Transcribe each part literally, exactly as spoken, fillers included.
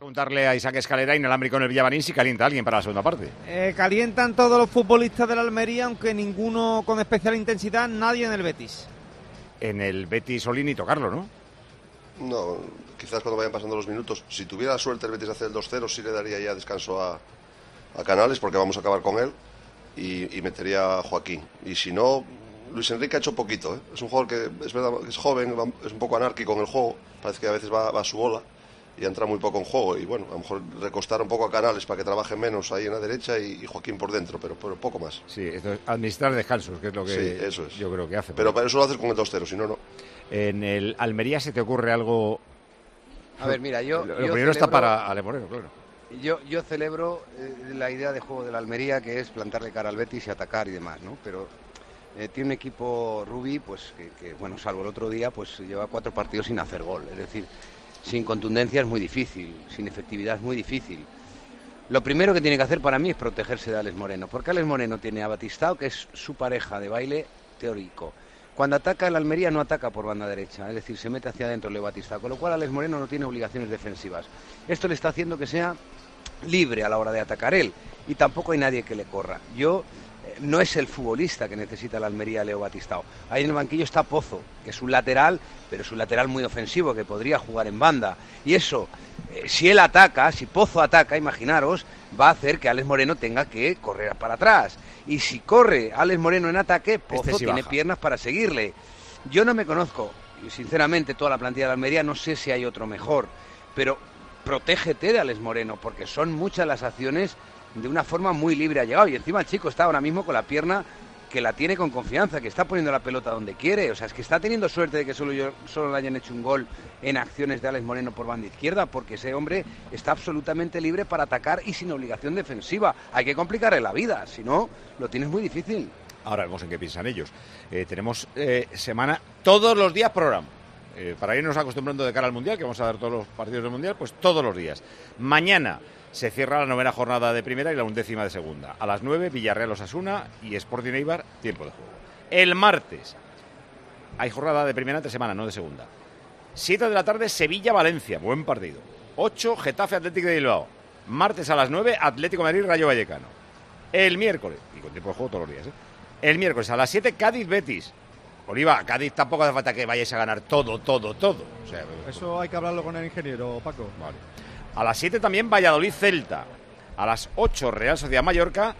preguntarle a Isaac Escalera, inalámbrico en el Villamarín, si calienta a alguien para la segunda parte. Eh, calientan todos los futbolistas de la Almería, aunque ninguno con especial intensidad, nadie en el Betis. En el Betis Solín ni tocarlo, ¿no? No, quizás cuando vayan pasando los minutos. Si tuviera suerte el Betis de hacer el dos cero, sí le daría ya descanso a, a Canales, porque vamos a acabar con él, y, y metería a Joaquín. Y si no, Luis Enrique ha hecho poquito, ¿eh? Es un jugador que es verdad que es joven, es un poco anárquico en el juego, parece que a veces va, va a su bola y entra muy poco en juego, y bueno, a lo mejor recostar un poco a Canales para que trabaje menos ahí en la derecha y, y Joaquín por dentro, pero, pero poco más. Sí, esto es administrar descansos, que es lo que sí, eso es. Yo creo que hace. Pero para eso lo haces con el dos cero, si no, no. En el Almería, ¿se te ocurre algo? A ver, mira, yo... Lo, yo lo primero celebro, está para Ale Moreno, claro. Yo, yo celebro eh, la idea de juego de la Almería, que es plantarle cara al Betis y atacar y demás, ¿no? Pero eh, tiene un equipo Rubí, pues que, que, bueno, salvo el otro día, pues lleva cuatro partidos sin hacer gol. Es decir, sin contundencia es muy difícil, sin efectividad es muy difícil. Lo primero que tiene que hacer para mí es protegerse de Alex Moreno, porque Alex Moreno tiene a Batistao, que es su pareja de baile teórico. Cuando ataca el Almería no ataca por banda derecha, es decir, se mete hacia adentro Leo Batistao, con lo cual Alex Moreno no tiene obligaciones defensivas. Esto le está haciendo que sea libre a la hora de atacar él, y tampoco hay nadie que le corra. Yo... No es el futbolista que necesita la Almería, Leo Batistao. Ahí en el banquillo está Pozo, que es un lateral, pero es un lateral muy ofensivo, que podría jugar en banda. Y eso, eh, si él ataca, si Pozo ataca, imaginaros, va a hacer que Alex Moreno tenga que correr para atrás. Y si corre Alex Moreno en ataque, Pozo este sí tiene baja. Piernas para seguirle. Yo no me conozco, y sinceramente, toda la plantilla de la Almería, no sé si hay otro mejor, pero protégete de Alex Moreno, porque son muchas las acciones de una forma muy libre ha llegado, y encima el chico está ahora mismo con la pierna que la tiene con confianza, que está poniendo la pelota donde quiere, o sea, es que está teniendo suerte de que solo, yo, solo le hayan hecho un gol en acciones de Alex Moreno por banda izquierda, porque ese hombre está absolutamente libre para atacar y sin obligación defensiva. Hay que complicarle la vida, si no, lo tienes muy difícil. Ahora vemos en qué piensan ellos. Eh, tenemos eh, semana, todos los días programa. Eh, para irnos acostumbrando de cara al Mundial, que vamos a dar todos los partidos del Mundial, pues todos los días. Mañana se cierra la novena jornada de primera y la undécima de segunda. A las nueve, Villarreal Osasuna y Sporting Eibar, tiempo de juego. El martes hay jornada de primera entre semana, no de segunda. siete de la tarde, Sevilla-Valencia, buen partido. ocho, Getafe Atlético de Bilbao. Martes a las nueve, Atlético de Madrid Rayo Vallecano. El miércoles, y con tiempo de juego todos los días, ¿eh? El miércoles a las siete, Cádiz-Betis. Oliva, Cádiz tampoco hace falta que vayáis a ganar todo, todo, todo. O sea, eso hay que hablarlo con el ingeniero, Paco. Vale. A las siete también Valladolid-Celta. A las ocho Real Sociedad-Mallorca.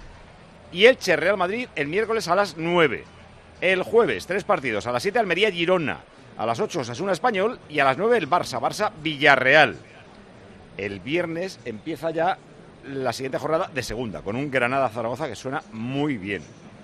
Y Elche Real Madrid el miércoles a las nueve. El jueves, tres partidos. A las siete Almería-Girona. A las ocho Osasuna-Español. Y a las nueve el Barça. Barça-Villarreal. El viernes empieza ya la siguiente jornada de segunda, con un Granada-Zaragoza que suena muy bien.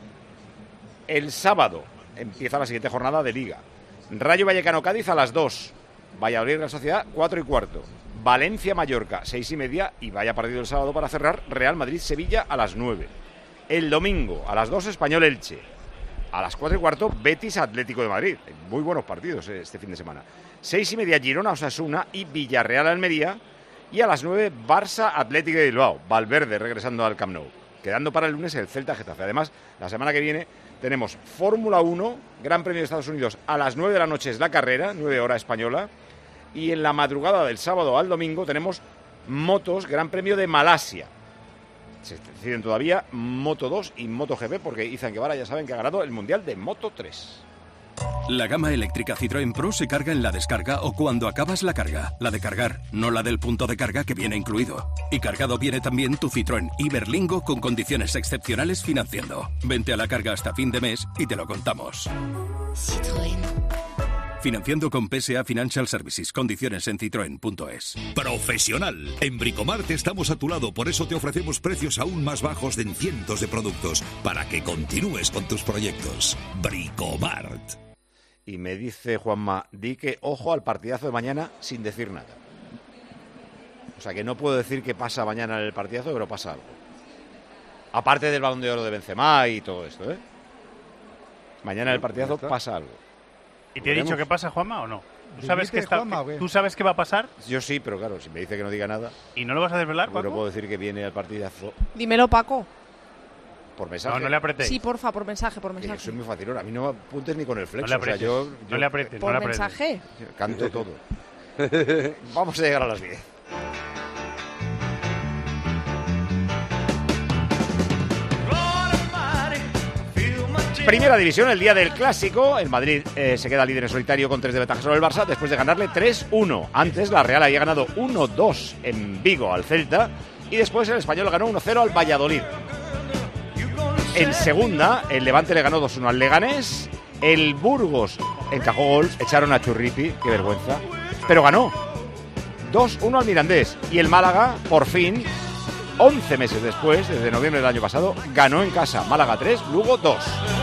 El sábado empieza la siguiente jornada de Liga. Rayo Vallecano-Cádiz a las dos. Valladolid Real Sociedad, cuatro y cuarto. Valencia-Mallorca, seis y media. Y vaya partido el sábado para cerrar. Real Madrid-Sevilla a las nueve. El domingo, a las dos, Español-Elche. A las cuatro y cuarto, Betis-Atlético de Madrid. Muy buenos partidos este fin de semana. Seis y media, Girona-Osasuna y Villarreal-Almería. Y a las nueve, Barça-Atlético de Bilbao. Valverde regresando al Camp Nou. Quedando para el lunes el Celta-Getafe. Además, la semana que viene tenemos Fórmula uno, Gran Premio de Estados Unidos, a las nueve de la noche es la carrera, nueve hora española. Y en la madrugada del sábado al domingo tenemos motos, Gran Premio de Malasia. Se deciden todavía Moto dos y Moto G P, porque Izan Guevara ya saben que ha ganado el Mundial de Moto tres. La gama eléctrica Citroën Pro se carga en la descarga o cuando acabas la carga. La de cargar, no la del punto de carga que viene incluido. Y cargado viene también tu Citroën Iberlingo con condiciones excepcionales financiando. Vente a la carga hasta fin de mes y te lo contamos. Citroën. Financiando con P S A Financial Services. Condiciones en citroen punto es. Profesional. En Bricomart estamos a tu lado, por eso te ofrecemos precios aún más bajos en cientos de productos para que continúes con tus proyectos. Bricomart. Y me dice Juanma, di que ojo al partidazo de mañana sin decir nada. O sea que no puedo decir que pasa mañana en el partidazo, pero pasa algo. Aparte del Balón de Oro de Benzema y todo esto, ¿eh? Mañana en el partidazo pasa algo. ¿Y te he dicho qué pasa, Juanma, o no? ¿Tú sabes, que está, Juanma, ¿Tú sabes qué va a pasar? Yo sí, pero claro, si me dice que no diga nada... ¿Y no lo vas a desvelar, Paco? No puedo decir que viene al partidazo. Dímelo, Paco. Por mensaje. No, no le apretéis. Sí, porfa, por mensaje, por mensaje. Que yo soy muy facilón, a mí no me apuntes ni con el flexo. No le apretes, o sea, yo, no yo, le apretes, ¿Por no le mensaje? Canto todo. Vamos a llegar a las diez. Primera división, el día del clásico. El Madrid eh, se queda líder en solitario con tres de ventaja sobre el Barça después de ganarle tres uno. Antes la Real había ganado uno dos en Vigo al Celta y después el Español ganó uno cero al Valladolid. En segunda, el Levante le ganó dos uno al Leganés. El Burgos encajó gol, echaron a Churripi, qué vergüenza, pero ganó dos uno al Mirandés. Y el Málaga, por fin, once meses después, desde noviembre del año pasado, ganó en casa. Málaga tres, Lugo dos.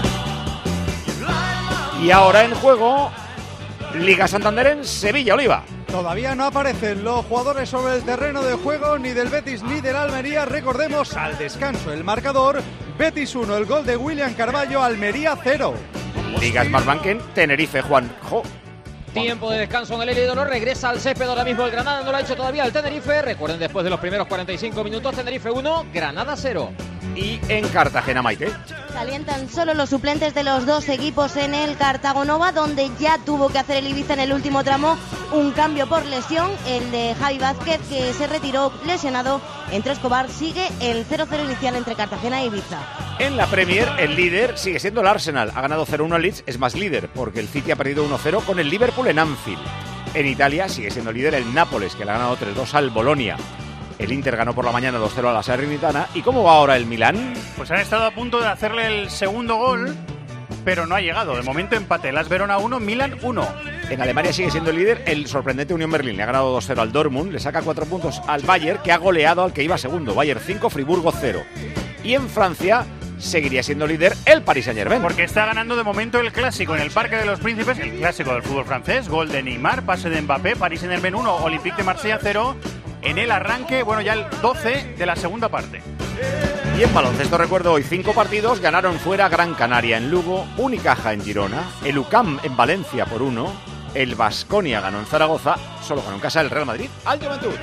Y ahora en juego, Liga Santander en Sevilla, Oliva. Todavía no aparecen los jugadores sobre el terreno de juego ni del Betis ni del Almería. Recordemos al descanso el marcador: Betis uno, el gol de William Carballo, Almería cero. Liga Smartbank, Tenerife, Juanjo. Tiempo de descanso en el Heliodoro, regresa al césped ahora mismo el Granada, no lo ha hecho todavía el Tenerife. Recuerden, después de los primeros cuarenta y cinco minutos, Tenerife uno, Granada cero. Y en Cartagena, Maite. Calientan solo los suplentes de los dos equipos en el Cartagonova, donde ya tuvo que hacer el Ibiza en el último tramo un cambio por lesión, el de Javi Vázquez, que se retiró lesionado. Entre Escobar sigue el cero cero inicial entre Cartagena e Ibiza. En la Premier, el líder sigue siendo el Arsenal. Ha ganado cero uno al Leeds, es más líder, porque el City ha perdido uno cero con el Liverpool en Anfield. En Italia sigue siendo líder el Nápoles, que le ha ganado tres dos al Bolonia. El Inter ganó por la mañana dos cero a la Salernitana. ¿Y cómo va ahora el Milán? Pues han estado a punto de hacerle el segundo gol, pero no ha llegado. De momento empate, Las Verona uno, Milán uno. En Alemania sigue siendo el líder el sorprendente Unión Berlín. Le ha ganado dos cero al Dortmund, le saca cuatro puntos al Bayern, que ha goleado al que iba segundo. Bayern cinco, Friburgo cero. Y en Francia seguiría siendo líder el Paris Saint-Germain. Porque está ganando de momento el clásico en el Parque de los Príncipes, el clásico del fútbol francés. Gol de Neymar, pase de Mbappé, Paris Saint-Germain uno, Olympique de Marsella cero. En el arranque, bueno, ya el doce de la segunda parte. Y en baloncesto recuerdo hoy cinco partidos. Ganaron fuera Gran Canaria en Lugo, Unicaja en Girona, el U C A M en Valencia por uno, el Baskonia ganó en Zaragoza, solo ganó en casa el Real Madrid al Juventud.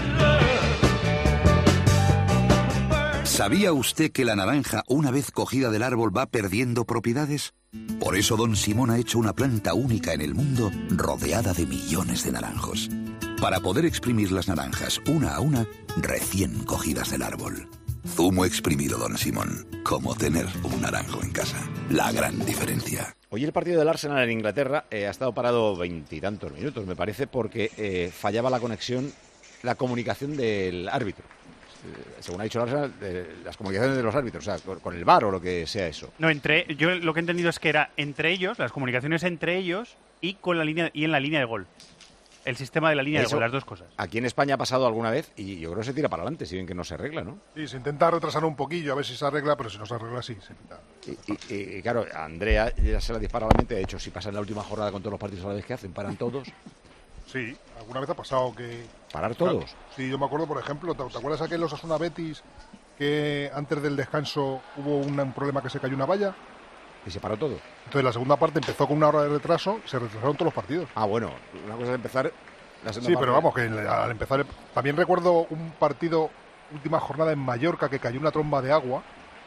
¿Sabía usted que la naranja, una vez cogida del árbol, va perdiendo propiedades? Por eso Don Simón ha hecho una planta única en el mundo, rodeada de millones de naranjos, para poder exprimir las naranjas una a una, recién cogidas del árbol. Zumo exprimido Don Simón, como tener un naranjo en casa. La gran diferencia. Hoy el partido del Arsenal en Inglaterra eh, ha estado parado veintitantos minutos, me parece, porque eh, fallaba la conexión, la comunicación del árbitro. Eh, según ha dicho el Arsenal, eh, las comunicaciones de los árbitros, o sea, con, con el V A R o lo que sea eso. No, entre yo lo que he entendido es que era entre ellos, las comunicaciones entre ellos y con la línea y en la línea de gol. El sistema de la línea Eso, de gol, las dos cosas. Aquí en España ha pasado alguna vez y yo creo que se tira para adelante, si bien que no se arregla, ¿no? Sí, se intenta retrasar un poquillo a ver si se arregla, pero si no se arregla, sí, se quita. Y, y, y claro, a Andrea ya se la dispara a la mente. De hecho, si pasan la última jornada con todos los partidos a la vez que hacen, paran todos. Sí, alguna vez ha pasado que... ¿Parar todos? Claro, sí, yo me acuerdo, por ejemplo, ¿te, ¿te acuerdas aquel Osasuna Betis que antes del descanso hubo un, un problema que se cayó una valla? ¿Y se paró todo? Entonces la segunda parte empezó con una hora de retraso, se retrasaron todos los partidos. Ah, bueno, una cosa es empezar... La sí, pero vamos, que al empezar... También recuerdo un partido, última jornada en Mallorca, que cayó una tromba de agua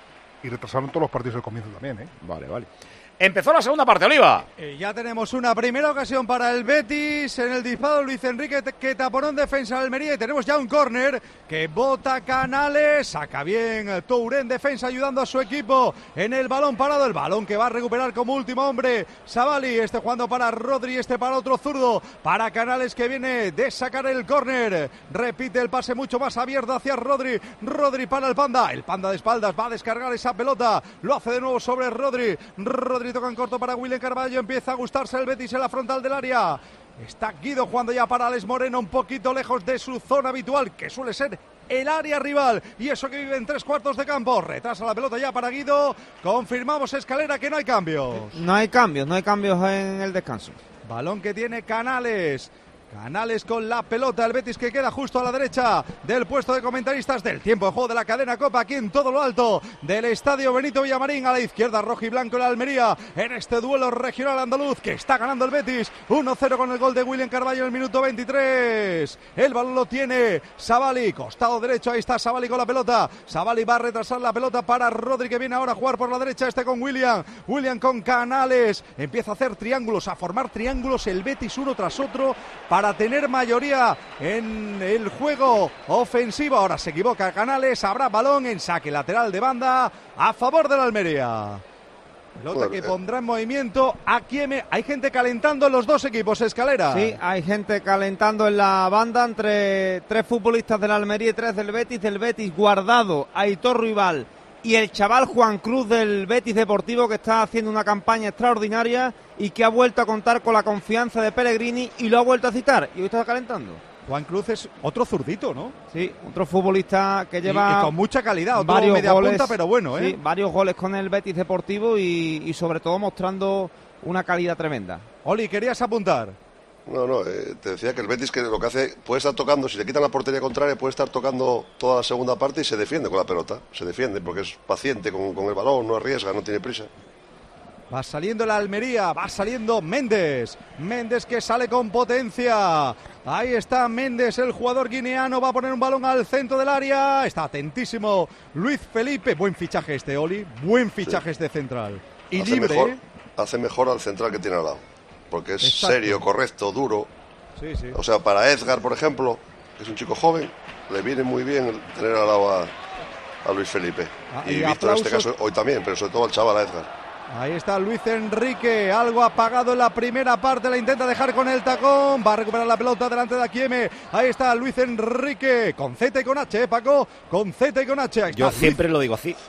y retrasaron todos los partidos del comienzo también, ¿eh? Vale, vale. Empezó la segunda parte, Oliva. Eh, ya tenemos una primera ocasión para el Betis en el disparo Luis Enrique, que taponó en defensa de Almería, y tenemos ya un córner que bota Canales, saca bien Touré en defensa ayudando a su equipo en el balón parado, el balón que va a recuperar como último hombre Savali, este jugando para Rodri, este para otro zurdo, para Canales que viene de sacar el córner, repite el pase mucho más abierto hacia Rodri, Rodri para el Panda, el Panda de espaldas va a descargar esa pelota, lo hace de nuevo sobre Rodri, Rodri toca en corto para William Carballo, empieza a gustarse el Betis en la frontal del área. Está Guido jugando ya para Alex Moreno, un poquito lejos de su zona habitual, que suele ser el área rival, y eso que vive en tres cuartos de campo. Retrasa la pelota ya para Guido, confirmamos Escalera que no hay cambios. No hay cambios, no hay cambios en el descanso. Balón que tiene Canales. Canales con la pelota, el Betis que queda justo a la derecha del puesto de comentaristas del tiempo de juego de la cadena Copa, aquí en todo lo alto del estadio Benito Villamarín. A la izquierda rojo y blanco el Almería en este duelo regional andaluz que está ganando el Betis uno cero con el gol de William Carballo en el minuto veintitrés. El balón lo tiene Savali, costado derecho, ahí está Savali con la pelota. Savali va a retrasar la pelota para Rodri, que viene ahora a jugar por la derecha, este con William, William con Canales, empieza a hacer triángulos, a formar triángulos el Betis uno tras otro para para tener mayoría en el juego ofensivo. Ahora se equivoca Canales, habrá balón en saque lateral de banda a favor de la Almería. Pelota que pondrá en movimiento a Kieme. Hay gente calentando los dos equipos, Escalera. Sí, hay gente calentando en la banda entre tres futbolistas del Almería y tres del Betis. Del Betis, Guardado, Aitor Ruibal y el chaval Juan Cruz del Betis Deportivo, que está haciendo una campaña extraordinaria y que ha vuelto a contar con la confianza de Pellegrini y lo ha vuelto a citar. Y hoy está calentando. Juan Cruz es otro zurdito, ¿no? Sí, otro futbolista que lleva... Y, y con mucha calidad, otro varios media goles, punta, pero bueno, ¿eh? Sí, varios goles con el Betis Deportivo y, y sobre todo mostrando una calidad tremenda. Oli, ¿querías apuntar? No, no, eh, te decía que el Betis, que lo que hace, puede estar tocando, si le quitan la portería contraria, puede estar tocando toda la segunda parte y se defiende con la pelota. Se defiende porque es paciente con, con el balón, no arriesga, no tiene prisa. Va saliendo la Almería, va saliendo Méndez. Méndez que sale con potencia. Ahí está Méndez, el jugador guineano. Va a poner un balón al centro del área. Está atentísimo Luis Felipe. Buen fichaje este, Oli. Buen fichaje sí. este central. Y hace libre. Mejor, ¿eh? Hace mejor al central que tiene al lado. Porque es Exacto. serio, correcto, duro. Sí, sí. O sea, para Edgar, por ejemplo, que es un chico joven, le viene muy bien tener al lado a, a Luis Felipe. Ah, y y Víctor aplausos. en este caso hoy también, pero sobre todo al chaval, a Edgar. Ahí está Luis Enrique, algo apagado en la primera parte, la intenta dejar con el tacón, va a recuperar la pelota delante de Akieme. Ahí está Luis Enrique, con Z y con H, ¿eh, Paco? Con Z y con H. Ahí está Yo Luis. siempre lo digo así.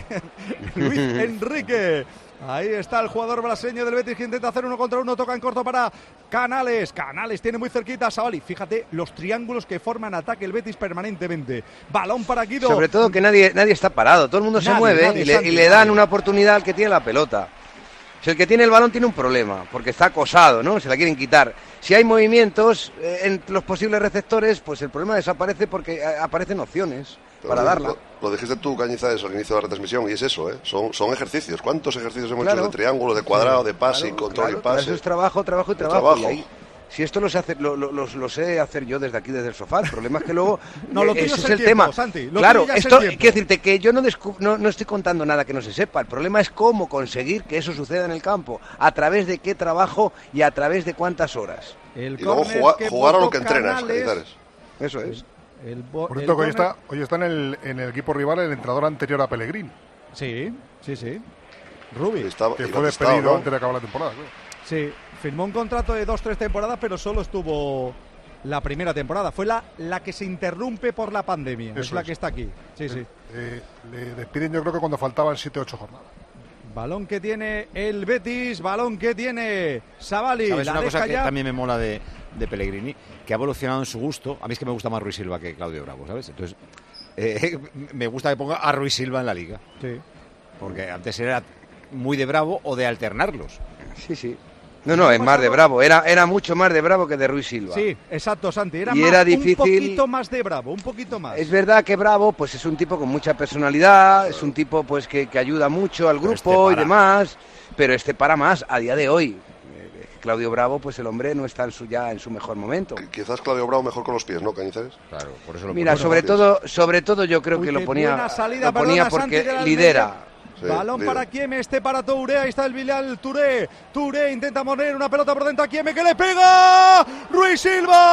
Luis Enrique. Ahí está el jugador brasileño del Betis que intenta hacer uno contra uno, toca en corto para Canales. Canales tiene muy cerquita a Savali. Fíjate los triángulos que forman ataque el Betis permanentemente. Balón para Guido. Sobre todo que nadie, nadie está parado, todo el mundo Nadie, se mueve nadie, y, le, Santi, y le dan nadie. una oportunidad al que tiene la pelota. Si el que tiene el balón tiene un problema, porque está acosado, ¿no? Se la quieren quitar. Si hay movimientos eh, en los posibles receptores, pues el problema desaparece porque eh, aparecen opciones Pero para lo, darla. Lo, lo dijiste tú, Cañizares, al inicio de la retransmisión, y es eso, ¿eh? Son, son ejercicios. ¿Cuántos ejercicios hemos Claro. hecho de triángulo, de cuadrado, de pase, Claro, control claro, y pase? Eso es trabajo, trabajo y De trabajo. trabajo. Y ahí, si esto lo sé, hacer, lo, lo, lo, lo sé hacer yo desde aquí, desde el sofá, el problema es que luego No, lo eh, tuyo ese es es el el tiempo, tema. Santi, lo Claro, tuyo ya es el esto tiempo. quiero decirte que yo no, descu- no, no estoy contando nada que no se sepa. El problema es cómo conseguir que eso suceda en el campo, a través de qué trabajo y a través de cuántas horas. El Y luego córner jugar, que jugar a lo votó que entrenas, Canales. Cañizares. Eso es. El bo- Por el cierto, que hoy córner- está, hoy está en, el, en el equipo rival el entrenador anterior a Pellegrini, Sí, sí, sí. Rubi. Estaba- que y fue Batistao, despedido ¿no? antes de acabar la temporada. Claro. Sí, firmó un contrato de dos, tres temporadas, pero solo estuvo la primera temporada. Fue la, la que se interrumpe por la pandemia. Eso es la es. que está aquí. Sí, sí. Eh, le despiden yo creo que cuando faltaban siete ocho jornadas. Balón que tiene el Betis, balón que tiene Savali. ¿Sabes La una cosa deja que ya. también me mola de, de Pellegrini? Que ha evolucionado en su gusto. A mí es que me gusta más Ruiz Silva que Claudio Bravo, ¿sabes? Entonces, eh, me gusta que ponga a Ruiz Silva en la liga. Sí. Porque antes era muy de Bravo o de alternarlos. Sí, sí. No, no, es más de Bravo. Era, era mucho más de Bravo que de Ruiz Silva. Sí, exacto, Santi. Era, Y más, era un difícil- poquito más de Bravo, un poquito más. Es verdad que Bravo pues es un tipo con mucha personalidad, es un tipo pues que, que ayuda mucho al Pero grupo este y para. demás, pero este para más a día de hoy. Eh, Claudio Bravo, pues el hombre no está en su, ya en su mejor momento. Quizás Claudio Bravo mejor con los pies, ¿no, Cañizares? Claro, por eso lo Mira, pongo. sobre todo, sobre todo yo creo Uy, que qué lo ponía, buena salida, lo ponía perdona, Santi, porque de la lidera. Sí, Balón líder. para Kieme, este para Touré, ahí está el Bilal Touré. Touré intenta poner una pelota por dentro a Kieme que le pega. Ruiz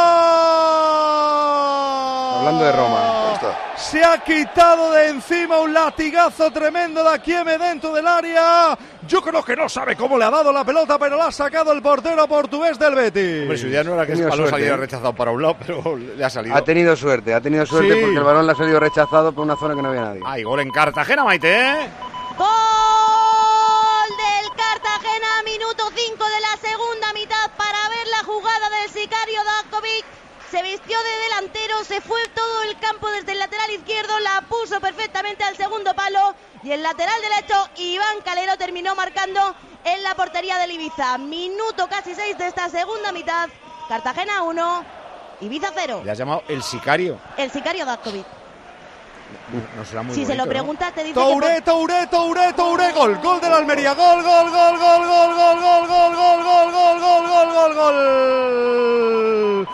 Silva. Hablando de Roma. Ahí está. Se ha quitado de encima un latigazo tremendo de Kieme dentro del área. Yo creo que no sabe cómo le ha dado la pelota, pero la ha sacado el portero portugués del Betis. Hombre, su idea no era que ese Tenía balón suerte, saliera ¿eh? rechazado para un lado, pero le ha salido. Ha tenido suerte, ha tenido suerte Sí. porque el balón le ha salido rechazado por una zona que no había nadie. Hay gol en Cartagena, Maite, ¿eh? Gol del Cartagena, minuto cinco de la segunda mitad para ver la jugada del sicario Dakovic. Se vistió de delantero, se fue todo el campo desde el lateral izquierdo, la puso perfectamente al segundo palo y el lateral derecho Iván Calero terminó marcando en la portería del Ibiza. Minuto casi seis de esta segunda mitad, Cartagena uno, Ibiza cero. Le has llamado el sicario. El sicario Dakovic. No será muy Si se lo bonito, ¿no? preguntas te dice Touré, que... Touré, Touré, Touré, gol, gol de la Almería, gol, gol, gol, gol, gol, gol, gol, gol, gol, gol, gol, gol, gol, gol, gol,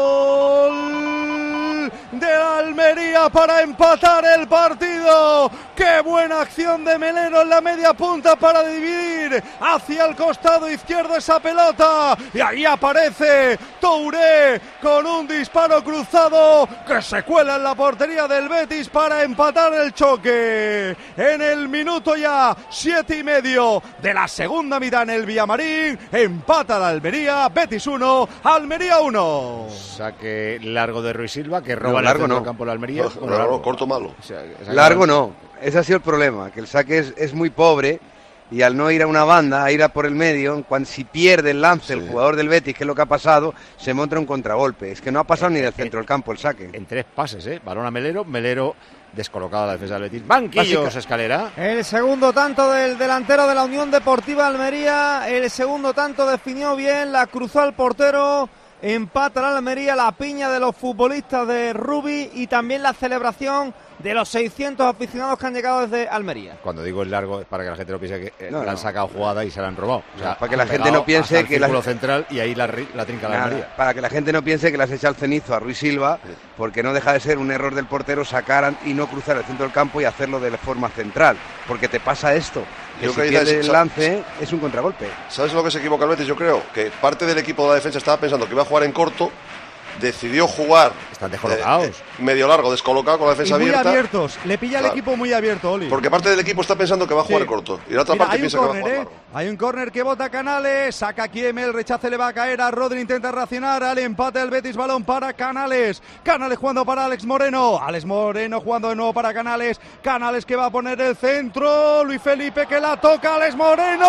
gol de la Almería para empatar el partido. ¡Qué buena acción de Melero en la media punta para dividir hacia el costado izquierdo esa pelota! Y ahí aparece Touré con un disparo cruzado que se cuela en la portería del Betis para empatar el choque. En el minuto ya siete y medio de la segunda mitad en el Villamarín, empata la Almería, Betis uno, Almería uno. Saque largo de Ruiz Silva, que roba No, el largo centro no. del campo de la Almería. No, Bueno, no, largo. no, corto malo. O sea, Largo no, ese ha sido el problema, que el saque es, es muy pobre y al no ir a una banda, a ir a por el medio, cuando si pierde el lance el jugador del Betis, que es lo que ha pasado, se monta un contragolpe. Es que no ha pasado ni del centro del campo el saque. En tres pases, ¿eh? Balón a Melero, Melero descolocado a la defensa del Betis. Banquillos, Básica. Escalera. El segundo tanto del delantero de la Unión Deportiva Almería. El segundo tanto definió bien, la cruzó al portero. Empata la Almería, la piña de los futbolistas de Rubi y también la celebración de los seiscientos aficionados que han llegado desde Almería. Cuando digo el largo es para que la gente no piense que eh, No, le han no. sacado jugada y se la han robado. O sea, para que la han gente pegado no piense hasta el que la- círculo central y ahí la, ri- la trinca la Nada, Almería. para que la gente no piense que le has echado el cenizo a Ruiz Silva, porque no deja de ser un error del portero sacar y no cruzar el centro del campo y hacerlo de forma central, porque te pasa esto, que Yo si creo que pierde ya es- el lance es un contragolpe. ¿Sabes lo que se equivoca el Betis? Yo creo que parte del equipo de la defensa estaba pensando que iba a jugar en corto, decidió jugar Están descolocados. eh, eh, medio largo, descolocado con la Y defensa muy abierta. abiertos, le pilla Claro. el equipo muy abierto, Oli. Porque parte del equipo está pensando que va a jugar Sí. corto. Y la otra Mira, parte hay un piensa que va a córner, jugar ¿eh? largo. Hay un córner que bota Canales, saca aquí Emel, rechace le va a caer a Rodri, intenta reaccionar al empate del Betis, balón para Canales. Canales jugando para Alex Moreno. Alex Moreno jugando de nuevo para Canales. Canales que va a poner el centro. Luis Felipe que la toca. Alex Moreno.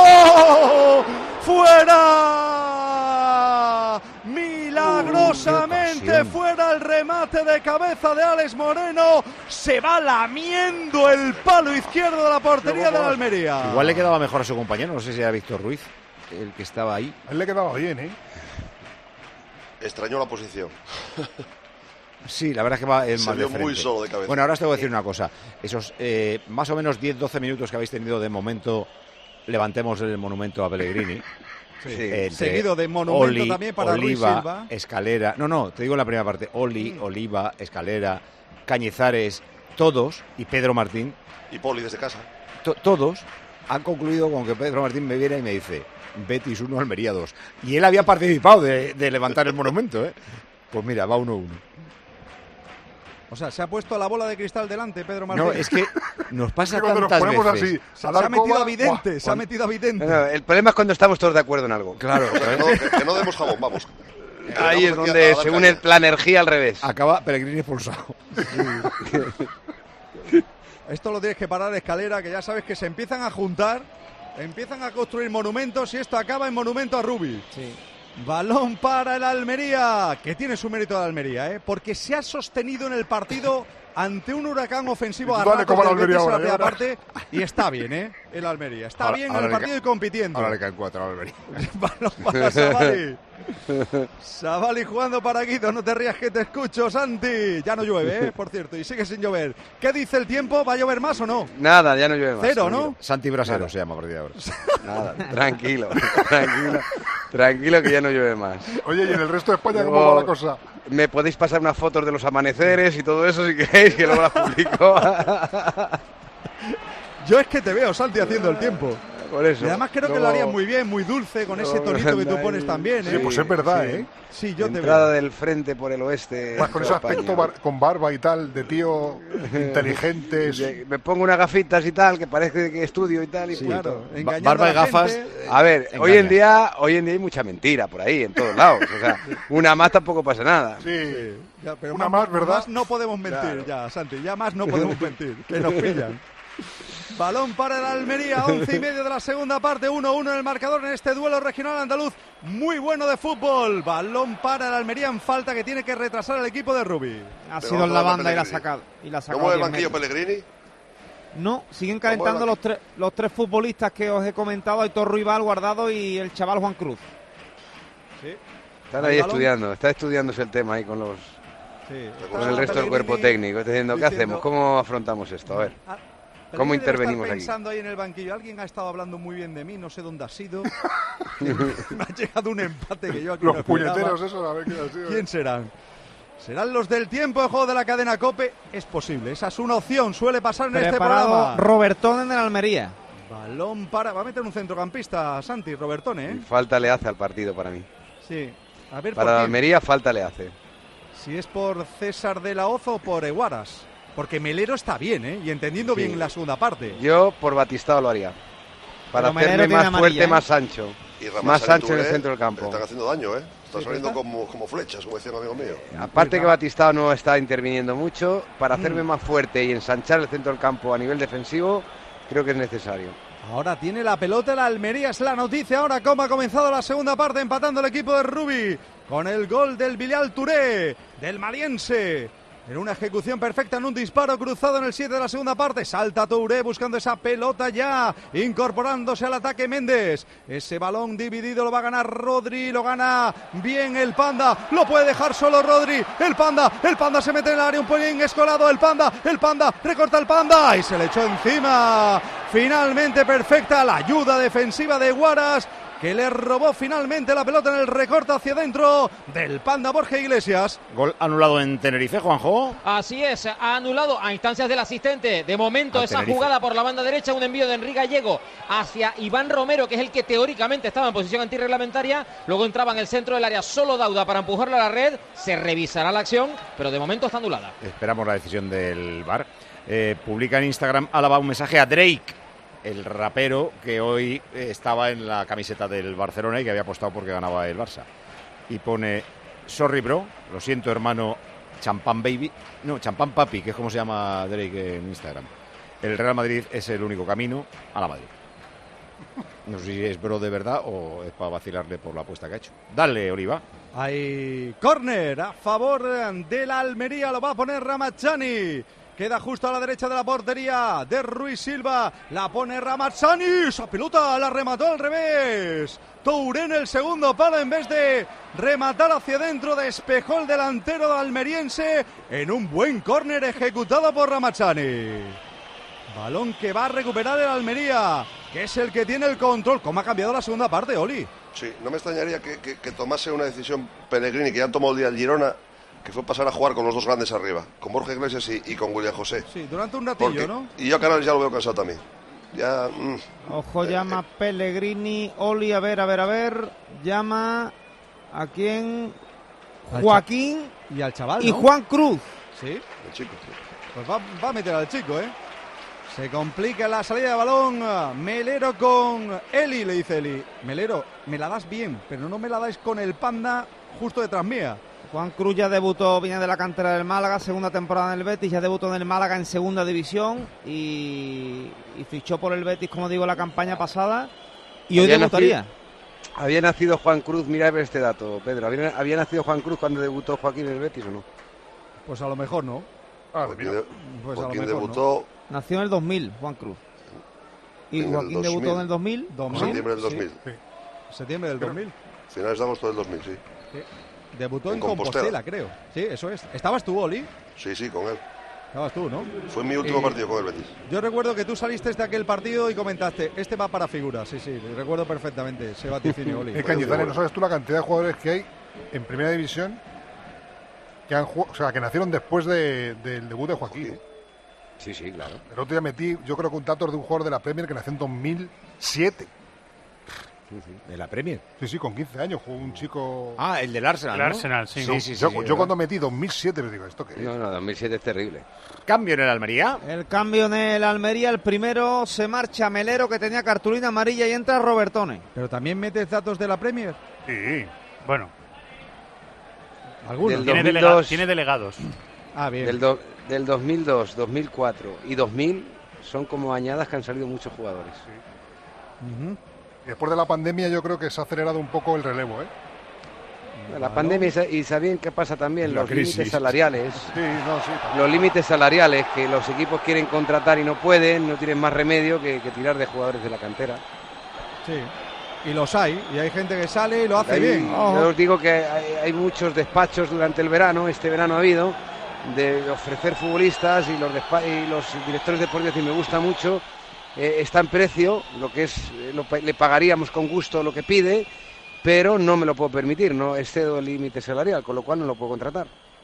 ¡Fuera! Milagrosamente Uy, fuera el remate de cabeza de Alex Moreno. Se va lamiendo el palo izquierdo de la portería de la Almería. Igual le quedaba mejor a su compañero, no sé si era Víctor Ruiz, el que estaba ahí. A él le quedaba bien, ¿eh? Extrañó la posición. Sí, la verdad es que va es Se más de vio muy frente. solo de cabeza. Bueno, ahora os tengo que decir una cosa. Esos eh, más o menos diez doce minutos que habéis tenido de momento, levantemos el monumento a Pellegrini. Sí. Entre Seguido de monumento Oli, también para Ruiz Oliva, Silva. Escalera. No, no, te digo en la primera parte. Oli, Oliva, Escalera, Cañizares, todos, y Pedro Martín, Y Poli desde casa. to- todos han concluido con que Pedro Martín me viene y me dice Betis uno, Almería dos. Y él había participado de, de levantar el monumento, ¿eh? Pues mira, va uno uno. O sea, se ha puesto la bola de cristal delante, Pedro Martín. No, es que nos pasa Es que cuando nos tantas ponemos veces. así, se, a se dar ha metido coba, a vidente, ¡buah! se ha metido a vidente. No, el problema es cuando estamos todos de acuerdo en algo. Claro, Que no, que- que no demos jabón, vamos. Ahí es Vamos aquí a donde dar se caña. une la energía al revés. acaba Pellegrini expulsado. Esto lo tienes que parar, Escalera, que ya sabes que se empiezan a juntar, empiezan a construir monumentos y esto acaba en monumento a Rubi. Balón para el Almería, que tiene su mérito de Almería, ¿eh? Porque se ha sostenido en el partido ante un huracán ofensivo a Dale ratos como al del Betis Almería en la ahora, primera ya parte y está bien, ¿eh? El Almería, está Ahora- bien ahora en el le partido y compitiendo. Ahora le caen cuatro a Almería. Balón para Savali. Savali jugando para Guido, no te rías que te escucho, Santi. Ya no llueve, ¿eh? Por cierto, y sigue sin llover. ¿Qué dice el tiempo? ¿Va a llover más o no? Nada, ya no llueve más. Cero, ¿no? Santi Brasero Claro. se llama a partir de ahora. Nada, tranquilo, tranquilo, tranquilo que ya no llueve más. Oye, ¿y en el resto de España cómo Luego, va la cosa? Me podéis pasar unas fotos de los amaneceres y todo eso si queréis, que luego las publico. Yo es que te veo, Santi, haciendo el tiempo. Por eso. Y además creo que lo Luego, harías muy bien, muy dulce, con ese luego tonito que tú anda pones ahí. también, ¿eh? Sí, pues es verdad, sí. ¿eh? Sí, yo te entrada veo. del frente por el oeste. Más con de ese España. aspecto bar- con barba y tal, de tío inteligente. Y me pongo unas gafitas y tal, que parece que estudio y tal. Y Sí, punto. claro. Ba- Engañando barba a y la gafas. gente. eh, A ver, engaña. hoy en día, hoy en día hay mucha mentira por ahí, en todos lados. O sea, una más tampoco pasa nada. Sí. Ya, pero Una más, ¿verdad? Más no podemos mentir Claro. ya, Santi. Ya más no podemos mentir, que nos pillan. Balón para el Almería, once y medio de la segunda parte, uno uno en el marcador en este duelo regional andaluz. Muy bueno de fútbol. Balón para el Almería en falta que tiene que retrasar el equipo de Rubi. Ha Pero sido en la vamos a banda y la ha Pellegrini. sacado. Y la ha sacado ¿Cómo es el diez banquillo metros. Pellegrini? No, siguen calentando ¿Cómo los tres, los tres futbolistas que os he comentado, Aitor Ruibal, Guardado y el chaval Juan Cruz. Están Hay ahí balón. estudiando, está estudiándose el tema ahí con los Sí, con el resto del cuerpo técnico. Está diciendo, ¿qué hacemos? ¿Cómo afrontamos esto? A ver. Ah, ¿Cómo Pellegrini debe intervenimos estar aquí? pensando ahí en el banquillo. Alguien ha estado hablando muy bien de mí, no sé dónde ha sido. Me ha llegado un empate que yo aquí no Los esperaba. puñeteros, esos, a ver qué ha sido. ¿Quién serán? ¿Serán los del tiempo de juego de la cadena COPE? Es posible, esa es una opción, suele pasar en Preparado este programa. Robertone en el Almería. Balón para... Va a meter un centrocampista, Santi, Robertone, ¿eh? Falta le hace al partido para mí. Sí. A ver, para ¿por la qué? Almería falta le hace. Si es por César de la Hoz o por Eguaras. Porque Melero está bien, ¿eh? Y entendiendo Sí. bien la segunda parte. Yo por Batistao lo haría. Para Pero Melero hacerme tiene más amarilla, fuerte, ¿eh? más ancho. Y Ramón Más ancho en el Touré centro del le campo. están haciendo daño, ¿eh? Está Sí, saliendo ¿está? como, como flechas, como decía un amigo mío. Aparte que Batistao no está interviniendo mucho, para hacerme Mm. más fuerte y ensanchar el centro del campo a nivel defensivo, creo que es necesario. Ahora tiene la pelota la Almería, es la noticia ahora cómo ha comenzado la segunda parte, empatando el equipo de Rubi con el gol del Bilal Touré, del maliense. En una ejecución perfecta, en un disparo cruzado en el siete de la segunda parte. Salta Touré buscando esa pelota ya, incorporándose al ataque Méndez. Ese balón dividido lo va a ganar Rodri, lo gana bien el Panda. Lo puede dejar solo Rodri. El Panda, el Panda se mete en el área, un pelín escolado. El Panda, el Panda, recorta el Panda y se le echó encima. Finalmente perfecta la ayuda defensiva de Guaras, que le robó finalmente la pelota en el recorte hacia adentro del Panda Borja Iglesias. Gol anulado en Tenerife, Juanjo. Así es, ha anulado a instancias del asistente. De momento Al esa Tenerife. jugada por la banda derecha, un envío de Enrique Gallego hacia Iván Romero, que es el que teóricamente estaba en posición antirreglamentaria. Luego entraba en el centro del área solo Dauda para empujarlo a la red. Se revisará la acción, pero de momento está anulada. Esperamos la decisión del V A R. Eh, publica en Instagram Álava un mensaje a Drake, el rapero que hoy eh, estaba en la camiseta del Barcelona y que había apostado porque ganaba el Barça. Y pone, sorry bro, lo siento hermano, champán baby, no, champán papi, que es como se llama Drake en Instagram. El Real Madrid es el único camino a la Madrid. No sé si es bro de verdad o es para vacilarle por la apuesta que ha hecho. Dale, Oliva. Hay córner a favor de la Almería, lo va a poner Ramazani. Queda justo a la derecha de la portería de Ruiz Silva. La pone Ramazani. Esa pelota la remató al revés. Touré en el segundo palo, en vez de rematar hacia adentro, despejó el delantero almeriense en un buen córner ejecutado por Ramazani. Balón que va a recuperar el Almería, que es el que tiene el control. ¿Cómo ha cambiado la segunda parte, Oli? Sí, no me extrañaría que, que, que tomase una decisión Pellegrini, que ya tomó el día el Girona, que fue pasar a jugar con los dos grandes arriba, con Borja Iglesias y, y con William José. Sí, durante un ratillo, Porque- ¿no? Y yo a Canales ya lo veo cansado también. Ya, mm, Ojo, llama Pellegrini, Oli, a ver, a ver, a ver. Llama a quién. Al Joaquín Y al chaval, y ¿no? Juan Cruz. Sí, el chico. pues va, va a meter al chico, ¿eh? Se complica la salida de balón. Melero con Eli, le dice Eli. Melero, me la das bien, pero no me la dais con el Panda justo detrás mía. Juan Cruz ya debutó, viene de la cantera del Málaga, segunda temporada en el Betis, ya debutó en el Málaga en segunda división y, y fichó por el Betis, como digo, la campaña pasada y hoy Había debutaría. nacido- Había nacido Juan Cruz, mira a ver este dato, Pedro. ¿Había, había nacido Juan Cruz cuando debutó Joaquín en el Betis o no? Pues a lo mejor no. Ah, Joaquín, mira. de- Pues a lo Joaquín mejor debutó Nació en el dos mil, Juan Cruz. Y En el Joaquín dos mil. debutó en el dos mil. dos en mil, septiembre del sí. dos mil. Septiembre del dos mil. Finales de agosto del dos mil, sí. Sí. Debutó en, En Compostela. Compostela. creo. Sí, eso es. ¿Estabas tú, Oli? Sí, sí, con él. Estabas tú, ¿no? Fue mi último Eh, partido con el Betis. Yo recuerdo que tú saliste de aquel partido y comentaste, este va para figuras. Sí, sí, recuerdo perfectamente ese vaticinio, Oli. Es Cañizares, no sabes tú la cantidad de jugadores que hay en primera división que han jugado- o sea, que nacieron después de- del debut de Joaquín. ¿eh? Sí, sí, claro. El otro día metí, yo creo que un dato de un jugador de la Premier que nació en dos mil siete. ¿De la Premier? Sí, sí, con quince años jugó un chico. Ah, el del Arsenal, El ¿no? Arsenal, sí. Sí, sí, sí, yo, sí, yo ¿verdad? cuando metí dos mil siete me digo, ¿esto qué es? No, no, dos mil siete es terrible. Cambio en el Almería. El cambio en el Almería, el primero se marcha Melero, que tenía cartulina amarilla, y entra Robertone. Pero también metes datos de la Premier. Sí, bueno, Algunos. Del tiene, dos mil delega- dos. tiene delegados. Ah, bien. Del, do- del dos mil dos, dos mil cuatro y dos mil son como añadas que han salido muchos jugadores. Ujú. Y después de la pandemia yo creo que se ha acelerado un poco el relevo, ¿eh? La pandemia y sa- y sabían qué pasa también, La los crisis. límites salariales. Sí, no, sí. Los límites salariales que los equipos quieren contratar y no pueden, no tienen más remedio que, que tirar de jugadores de la cantera. Sí. Y los hay, y hay gente que sale y lo hace Hay- bien. Yo os digo que hay, hay muchos despachos durante el verano, este verano ha habido, de ofrecer futbolistas y los, despa- y los directores deportivos, y me gusta mucho, eh, está en precio, lo que es, eh, lo pa- le pagaríamos con gusto lo que pide, pero no me lo puedo permitir, no excedo el límite salarial, con lo cual no lo puedo contratar.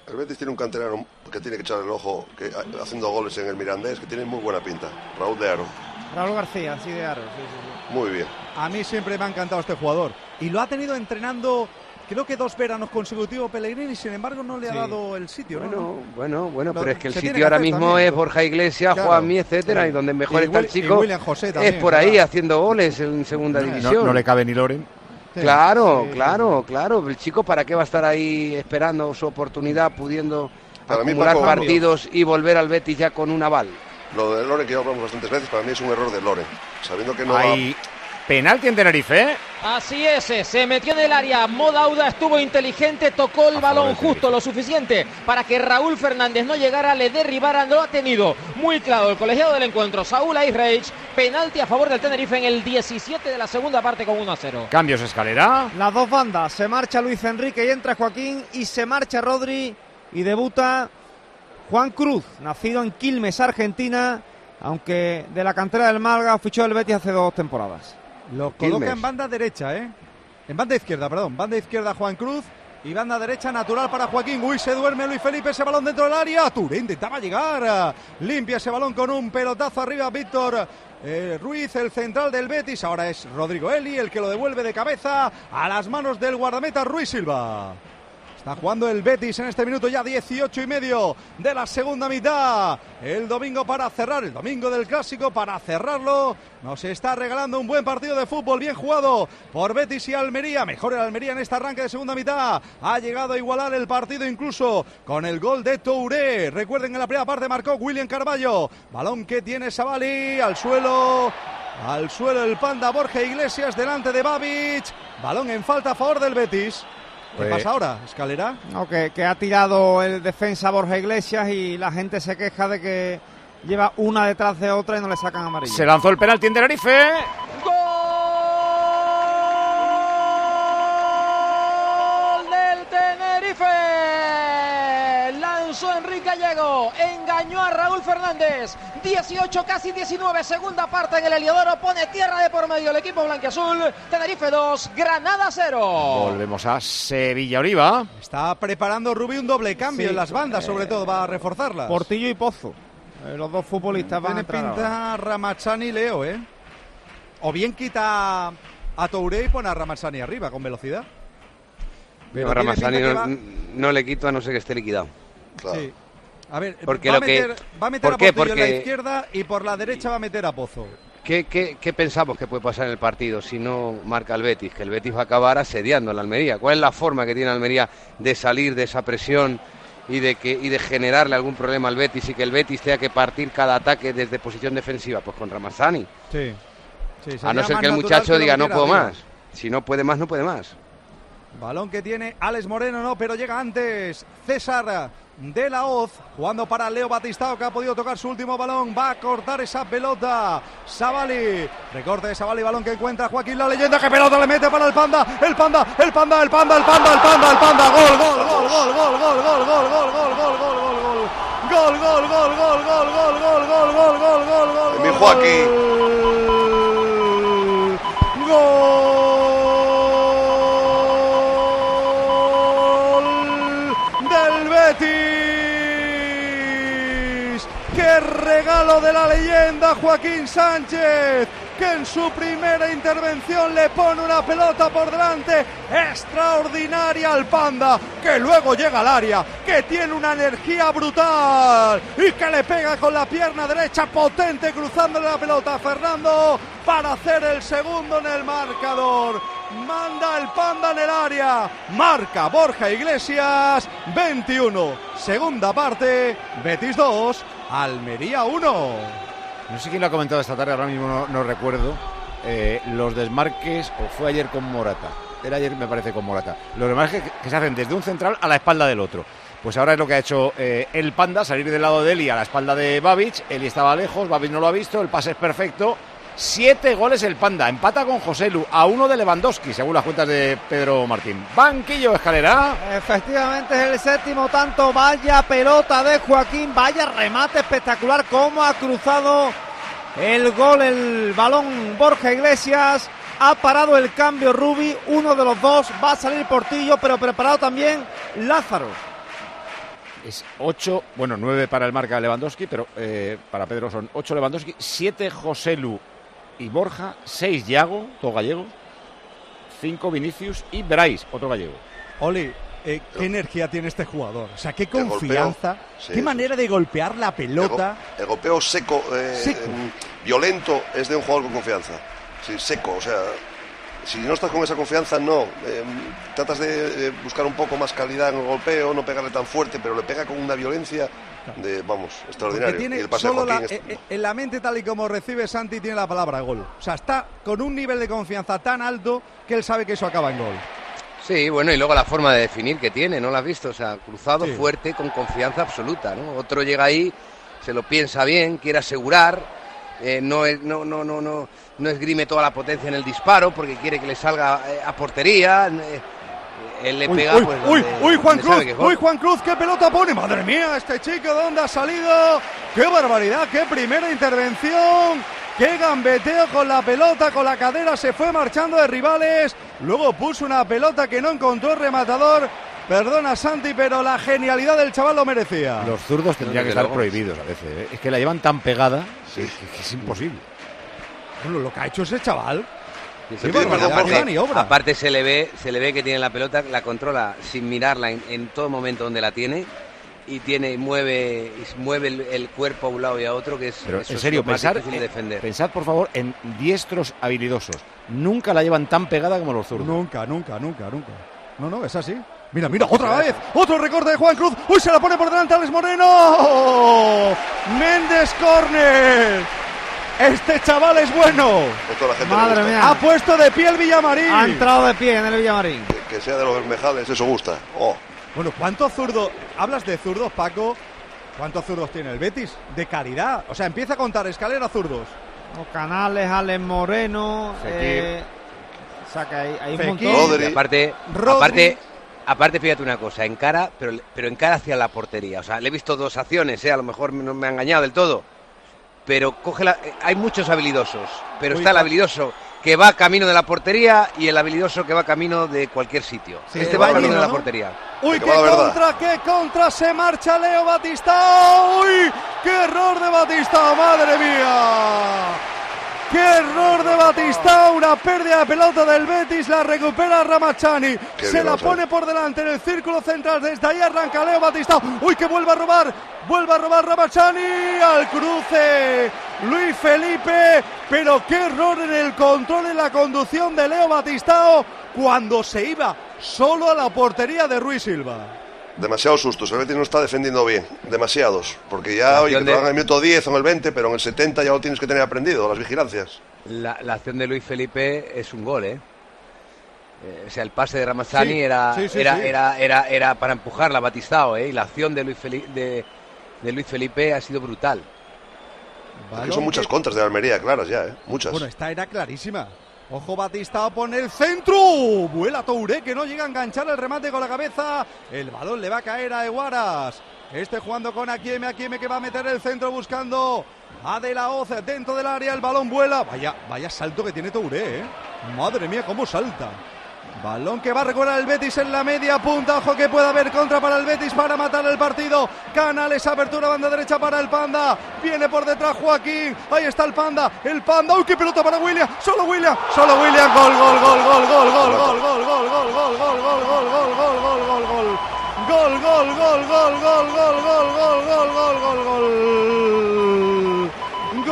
El Betis tiene un canterano que tiene que echar el ojo, que haciendo goles en el Mirandés, que tiene muy buena pinta. Raúl de Aro. Raúl García, sí, de Aro. Sí, sí, sí. Muy bien. A mí siempre me ha encantado este jugador. Y lo ha tenido entrenando, creo que dos veranos consecutivos Pellegrini, y sin embargo no le ha Sí. dado el sitio. Bueno, ¿no? bueno, bueno, Lo- pero es que el se tiene sitio que ahora hacer mismo también. es Borja Iglesias, Claro. Juanmi, etcétera, Sí. y donde mejor Y está el Will- y chico William José también, es por ahí ¿verdad? haciendo goles en segunda No, división. no le cabe ni Loren. Sí. Claro, Sí. claro, claro. El chico, ¿para qué va a estar ahí esperando su oportunidad, pudiendo Para mí, acumular Paco, partidos y volver al Betis ya con un aval? Lo de Loren, que ya hablamos bastantes veces, para mí es un error de Loren. Sabiendo que no Hay penalti en Tenerife. Así es, eh, se metió en el área, Modauda estuvo inteligente, tocó el A favor balón del justo, lo suficiente para que Raúl Fernández no llegara, le derribara, no lo ha tenido muy claro el colegiado del encuentro, Saúl Aizreich, penalti a favor del Tenerife en el diecisiete de la segunda parte con uno a cero. Cambios Escalera. Las dos bandas, se marcha Luis Enrique y entra Joaquín, y se marcha Rodri y debuta Juan Cruz, nacido en Quilmes, Argentina, aunque de la cantera del Málaga fichó el Betis hace dos temporadas. Lo Quilmes. coloca en banda derecha, ¿eh? En banda izquierda, perdón. Banda izquierda Juan Cruz y banda derecha natural para Joaquín. Uy, se duerme Luis Felipe, ese balón dentro del área. Touré intentaba llegar. Limpia ese balón con un pelotazo arriba Víctor eh, Ruiz, el central del Betis. Ahora es Rodrigo Eli el que lo devuelve de cabeza a las manos del guardameta Ruiz Silva. Está jugando el Betis en este minuto ya dieciocho y medio de la segunda mitad. El domingo para cerrar, el domingo del Clásico para cerrarlo. Nos está regalando un buen partido de fútbol, bien jugado por Betis y Almería. Mejor el Almería en este arranque de segunda mitad. Ha llegado a igualar el partido incluso con el gol de Touré. Recuerden que en la primera parte marcó William Carballo. Balón que tiene Savali al suelo. Al suelo el panda Borja Iglesias delante de Babic. Balón en falta a favor del Betis. ¿Qué Pues- pasa ahora, Escalera? No, que, que ha tirado el defensa Borja Iglesias y la gente se queja de que lleva una detrás de otra y no le sacan amarilla. Se lanzó el penalti en Tenerife. ¡Gol del Tenerife! Lanzó Enrique Gallego, engañó a Raúl Fernández. dieciocho, casi diecinueve, segunda parte en el Heliodoro, pone tierra de por medio el equipo blanquiazul. Tenerife dos, Granada cero. Volvemos a Sevilla Oliva. Está preparando Rubí un doble cambio Sí. en las bandas, sobre todo, va a reforzarlas. Portillo y Pozo, eh, los dos futbolistas van a Tiene entrar ahora. pinta Ramazzani y Leo, ¿eh? O bien quita a Touré y pone a Ramazzani arriba con velocidad. Pero tiene Ramazzani pinta que no, va- no le quito a no ser que esté liquidado. Claro. Sí. A ver, Porque va, a lo que- meter, va a meter ¿por a qué? Portillo en la Porque- izquierda y por la derecha va a meter a Pozo. ¿Qué, qué, qué pensamos que puede pasar en el partido si no marca el Betis? Que el Betis va a acabar asediando a la Almería. ¿Cuál es la forma que tiene Almería de salir de esa presión y de que y de generarle algún problema al Betis y que el Betis tenga que partir cada ataque desde posición defensiva? Pues con Ramazzani. Sí. Sí, A no sería ser más que el natural muchacho lo diga no metiera puedo arriba". más. Si no puede más, no puede más. Balón que tiene Alex Moreno, no, pero llega antes César de la Hoz, jugando para Leo Batistao, que ha podido tocar su último balón, va a cortar esa pelota Savali, recorte de Savali, balón que encuentra Joaquín La Leyenda, que pelota le mete para el Panda, el Panda, el Panda, el Panda, el Panda, el Panda, el Panda, gol, gol, gol, gol, gol, gol, gol, gol, gol, gol, gol, gol, gol, gol. Gol, gol, gol, gol, gol, gol, gol, gol, gol, gol, gol, gol. Mi Joaquín. Gol del Betis. Qué regalo de la leyenda Joaquín Sánchez, que en su primera intervención le pone una pelota por delante extraordinaria al Panda, que luego llega al área, que tiene una energía brutal y que le pega con la pierna derecha potente cruzándole la pelota a Fernando para hacer el segundo en el marcador. Manda el Panda en el área, marca Borja Iglesias, veintiuno, segunda parte, Betis dos, Almería uno. No sé quién lo ha comentado esta tarde, ahora mismo no, no recuerdo. Eh, los desmarques, o fue ayer con Morata. Era ayer, me parece, con Morata. Los desmarques que, que se hacen desde un central a la espalda del otro. Pues ahora es lo que ha hecho eh, el Panda, salir del lado de Eli a la espalda de Babic. Eli estaba lejos, Babic no lo ha visto, el pase es perfecto. Siete goles el Panda, empata con Joselu, a uno de Lewandowski, según las cuentas de Pedro Martín. Banquillo, Escalera. Efectivamente es el séptimo tanto, vaya pelota de Joaquín, vaya remate espectacular, cómo ha cruzado el gol, el balón Borja Iglesias, ha parado el cambio Rubi, uno de los dos, va a salir Portillo, pero preparado también Lázaro. Es ocho, bueno, nueve para el marca Lewandowski, pero eh, para Pedro son ocho Lewandowski, siete Joselu y Borja, seis Yago, todo gallego, cinco Vinicius y Brais, otro gallego. Oli, eh, ¿qué energía tiene este jugador? O sea, qué confianza, golpeo, sí, qué manera de golpear la pelota. El, go el golpeo seco, eh, seco. Eh, violento, es de un jugador con confianza. Sí, seco, o sea, si no estás con esa confianza, no. Eh, tratas de, de buscar un poco más calidad en el golpeo, no pegarle tan fuerte, pero le pega con una violencia de, vamos, extraordinario. Tiene y el pase solo de Joaquín la, es... eh, en la mente, tal y como recibe Santi, tiene la palabra gol. O sea, está con un nivel de confianza tan alto que él sabe que eso acaba en gol. Sí, bueno, y luego la forma de definir que tiene, ¿no lo has visto? O sea, cruzado, Sí. fuerte, con confianza absoluta, ¿no? Otro llega ahí, se lo piensa bien, quiere asegurar, eh, no, es, no, no, no, no, no esgrime toda la potencia en el disparo porque quiere que le salga eh, a portería. Eh, él le Uy, pega, uy, pues, uy, donde- uy, Juan donde Cruz, sabe que es gol. uy, Juan Cruz, qué pelota pone. Madre mía, este chico, ¿de dónde ha salido? Qué barbaridad, qué primera intervención. Qué gambeteo con la pelota, con la cadera, se fue marchando de rivales. Luego puso una pelota que no encontró el rematador. Perdona, Santi, pero la genialidad del chaval lo merecía. Los zurdos tendrían que Desde estar luego. prohibidos a veces, ¿eh? Es que la llevan tan pegada que, que- que es imposible. Bueno, lo que ha hecho ese chaval. Sí, Qué sí, barbaridad, pero aparte, qué maniobra. aparte se le ve, se le ve que tiene la pelota, la controla sin mirarla en, en todo momento donde la tiene y tiene mueve y mueve el, el cuerpo a un lado y a otro, que es, Pero eso en es serio, lo más pensar, difícil de eh, defender. pensad por favor en diestros habilidosos. Nunca la llevan tan pegada como los zurdos. Nunca, nunca, nunca, nunca. No, no, es así. Mira, mira, otra vez, otro recorte de Juan Cruz. ¡Uy, se la pone por delante Alex Moreno! ¡Méndez Corner! Este chaval es bueno. Esto a la gente le Madre gusta. mía. Ha puesto de pie el Villamarín. Ha entrado de pie en el Villamarín. Que, que sea de los Bermejales, eso gusta. Oh. Bueno, ¿cuántos zurdos? Hablas de zurdos, Paco. ¿Cuántos zurdos tiene el Betis? De caridad. O sea, empieza a contar escalera zurdos. Los Canales, Alex Moreno. Fekir. Eh, o sea que hay, hay un Fekir. montón. Rodri. Y aparte, Rodri. aparte, aparte, fíjate una cosa, encara, pero, pero encara hacia la portería. O sea, le he visto dos acciones, ¿eh? A lo mejor no me ha engañado del todo. Pero coge la, eh, hay muchos habilidosos, pero Uy, está el pa- habilidoso que va camino de la portería y el habilidoso que va camino de cualquier sitio. Sí, este va va camino lleno, de la ¿no? portería. ¡Uy, Que qué va la verdad. contra, qué contra! Se marcha Leo Batistao. ¡Uy, qué error de Batistao! ¡Madre mía! ¡Qué error de Batistao! Una pérdida de pelota del Betis. La recupera Ramachani. Qué Se bien, la Ramachani. pone por delante en el círculo central. Desde ahí arranca Leo Batistao. ¡Uy, que vuelve a robar! ¡Vuelve a robar Ramachani! ¡Al cruce! Luis Felipe. Pero qué error en el control, en la conducción de Leo Batistao cuando se iba solo a la portería de Ruiz Silva. Demasiados sustos, el Betis no está defendiendo bien, demasiados, porque ya, La oye, que acción te de- van en el minuto diez o en el veinte, pero en el setenta ya lo tienes que tener aprendido, las vigilancias. La, la acción de Luis Felipe es un gol, ¿eh? Eh, o sea, el pase de Ramazani Sí, era, sí, sí, era, sí. Era, era, era para empujarla a Batistao, ¿eh? Y la acción de Luis, Feli- de, de Luis Felipe ha sido brutal. Es que Balón son muchas que- contras de Almería, claras ya, ¿eh? Muchas. Bueno, esta era clarísima. Ojo, Batistao pone el centro. Vuela Touré, que no llega a enganchar el remate con la cabeza. El balón le va a caer a Eguaras. Este jugando con Akieme, Akieme que va a meter el centro buscando a De La Hoz dentro del área. El balón vuela. Vaya, vaya salto que tiene Touré, ¿eh? Madre mía, cómo salta. Balón que va a recuperar el Betis en la media punta. Ojo que puede haber contra para el Betis para matar el partido. Canales, apertura, banda derecha para el Panda. Viene por detrás Joaquín. Ahí está el Panda. El Panda. ¡Uy, qué pelota para William! Solo William. Solo William. Gol, gol, gol, gol, gol, gol, gol, gol, gol, gol, gol, gol, gol, gol, gol, gol, gol, gol, gol. Gol, gol, gol, gol, gol, gol, gol, gol, gol, gol, gol, gol.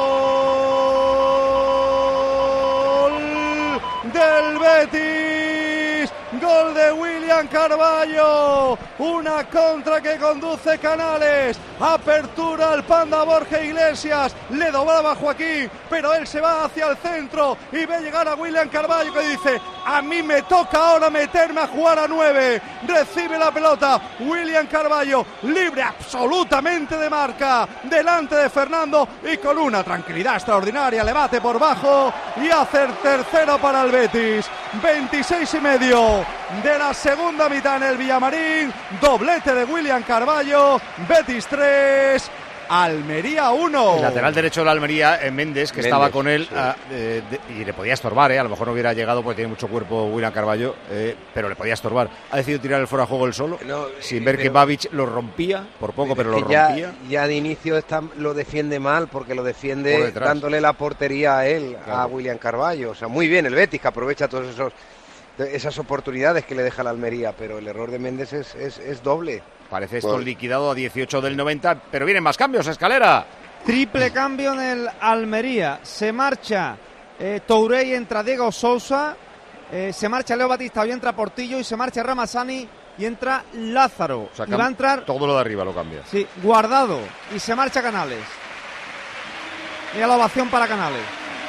Gol del Betis. Gol de William Carballo. Una contra que conduce Canales. Apertura al Panda Borja Iglesias. Le doblaba Joaquín, pero él se va hacia el centro y ve llegar a William Carballo que dice: a mí me toca ahora meterme a jugar a nueve. Recibe la pelota William Carballo, libre absolutamente de marca, delante de Fernando y con una tranquilidad extraordinaria le bate por bajo y hace el tercero para el Betis. veintiséis y medio de la segunda mitad en el Villamarín. Doblete de William Carballo. Betis tres, Almería uno. El lateral derecho de la Almería, eh, Méndez, que Méndez, estaba con él sí. ah, eh, de, y le podía estorbar, eh, a lo mejor no hubiera llegado porque tiene mucho cuerpo William Carballo, eh, pero le podía estorbar. Ha decidido tirar el fuera de juego él solo, No, sin eh, ver que pero- Babic lo rompía, por poco, pero lo Que ya, rompía. ya de inicio está, lo defiende mal porque lo Por defiende detrás. dándole la portería a él, a Claro. William Carballo. O sea, muy bien el Betis, que aprovecha todos esos esas oportunidades que le deja la Almería, pero el error de Méndez es, es, es doble. Parece esto Bueno. liquidado a dieciocho del noventa, pero vienen más cambios, Escalera. Triple cambio en el Almería. Se marcha eh, Touré y entra Diego Sousa. Eh, se marcha Leo Batista, hoy entra Portillo y se marcha Ramazani y entra Lázaro. O sea, y va a entrar, todo lo de arriba lo cambia. sí, Guardado y se marcha Canales. Mira la ovación para Canales.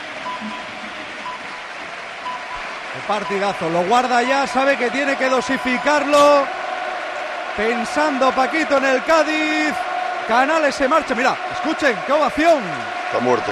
El partidazo, lo guarda ya, sabe que tiene que dosificarlo. Pensando Paquito en el Cádiz. Canales se marcha, mira, escuchen, qué ovación. Está muerto.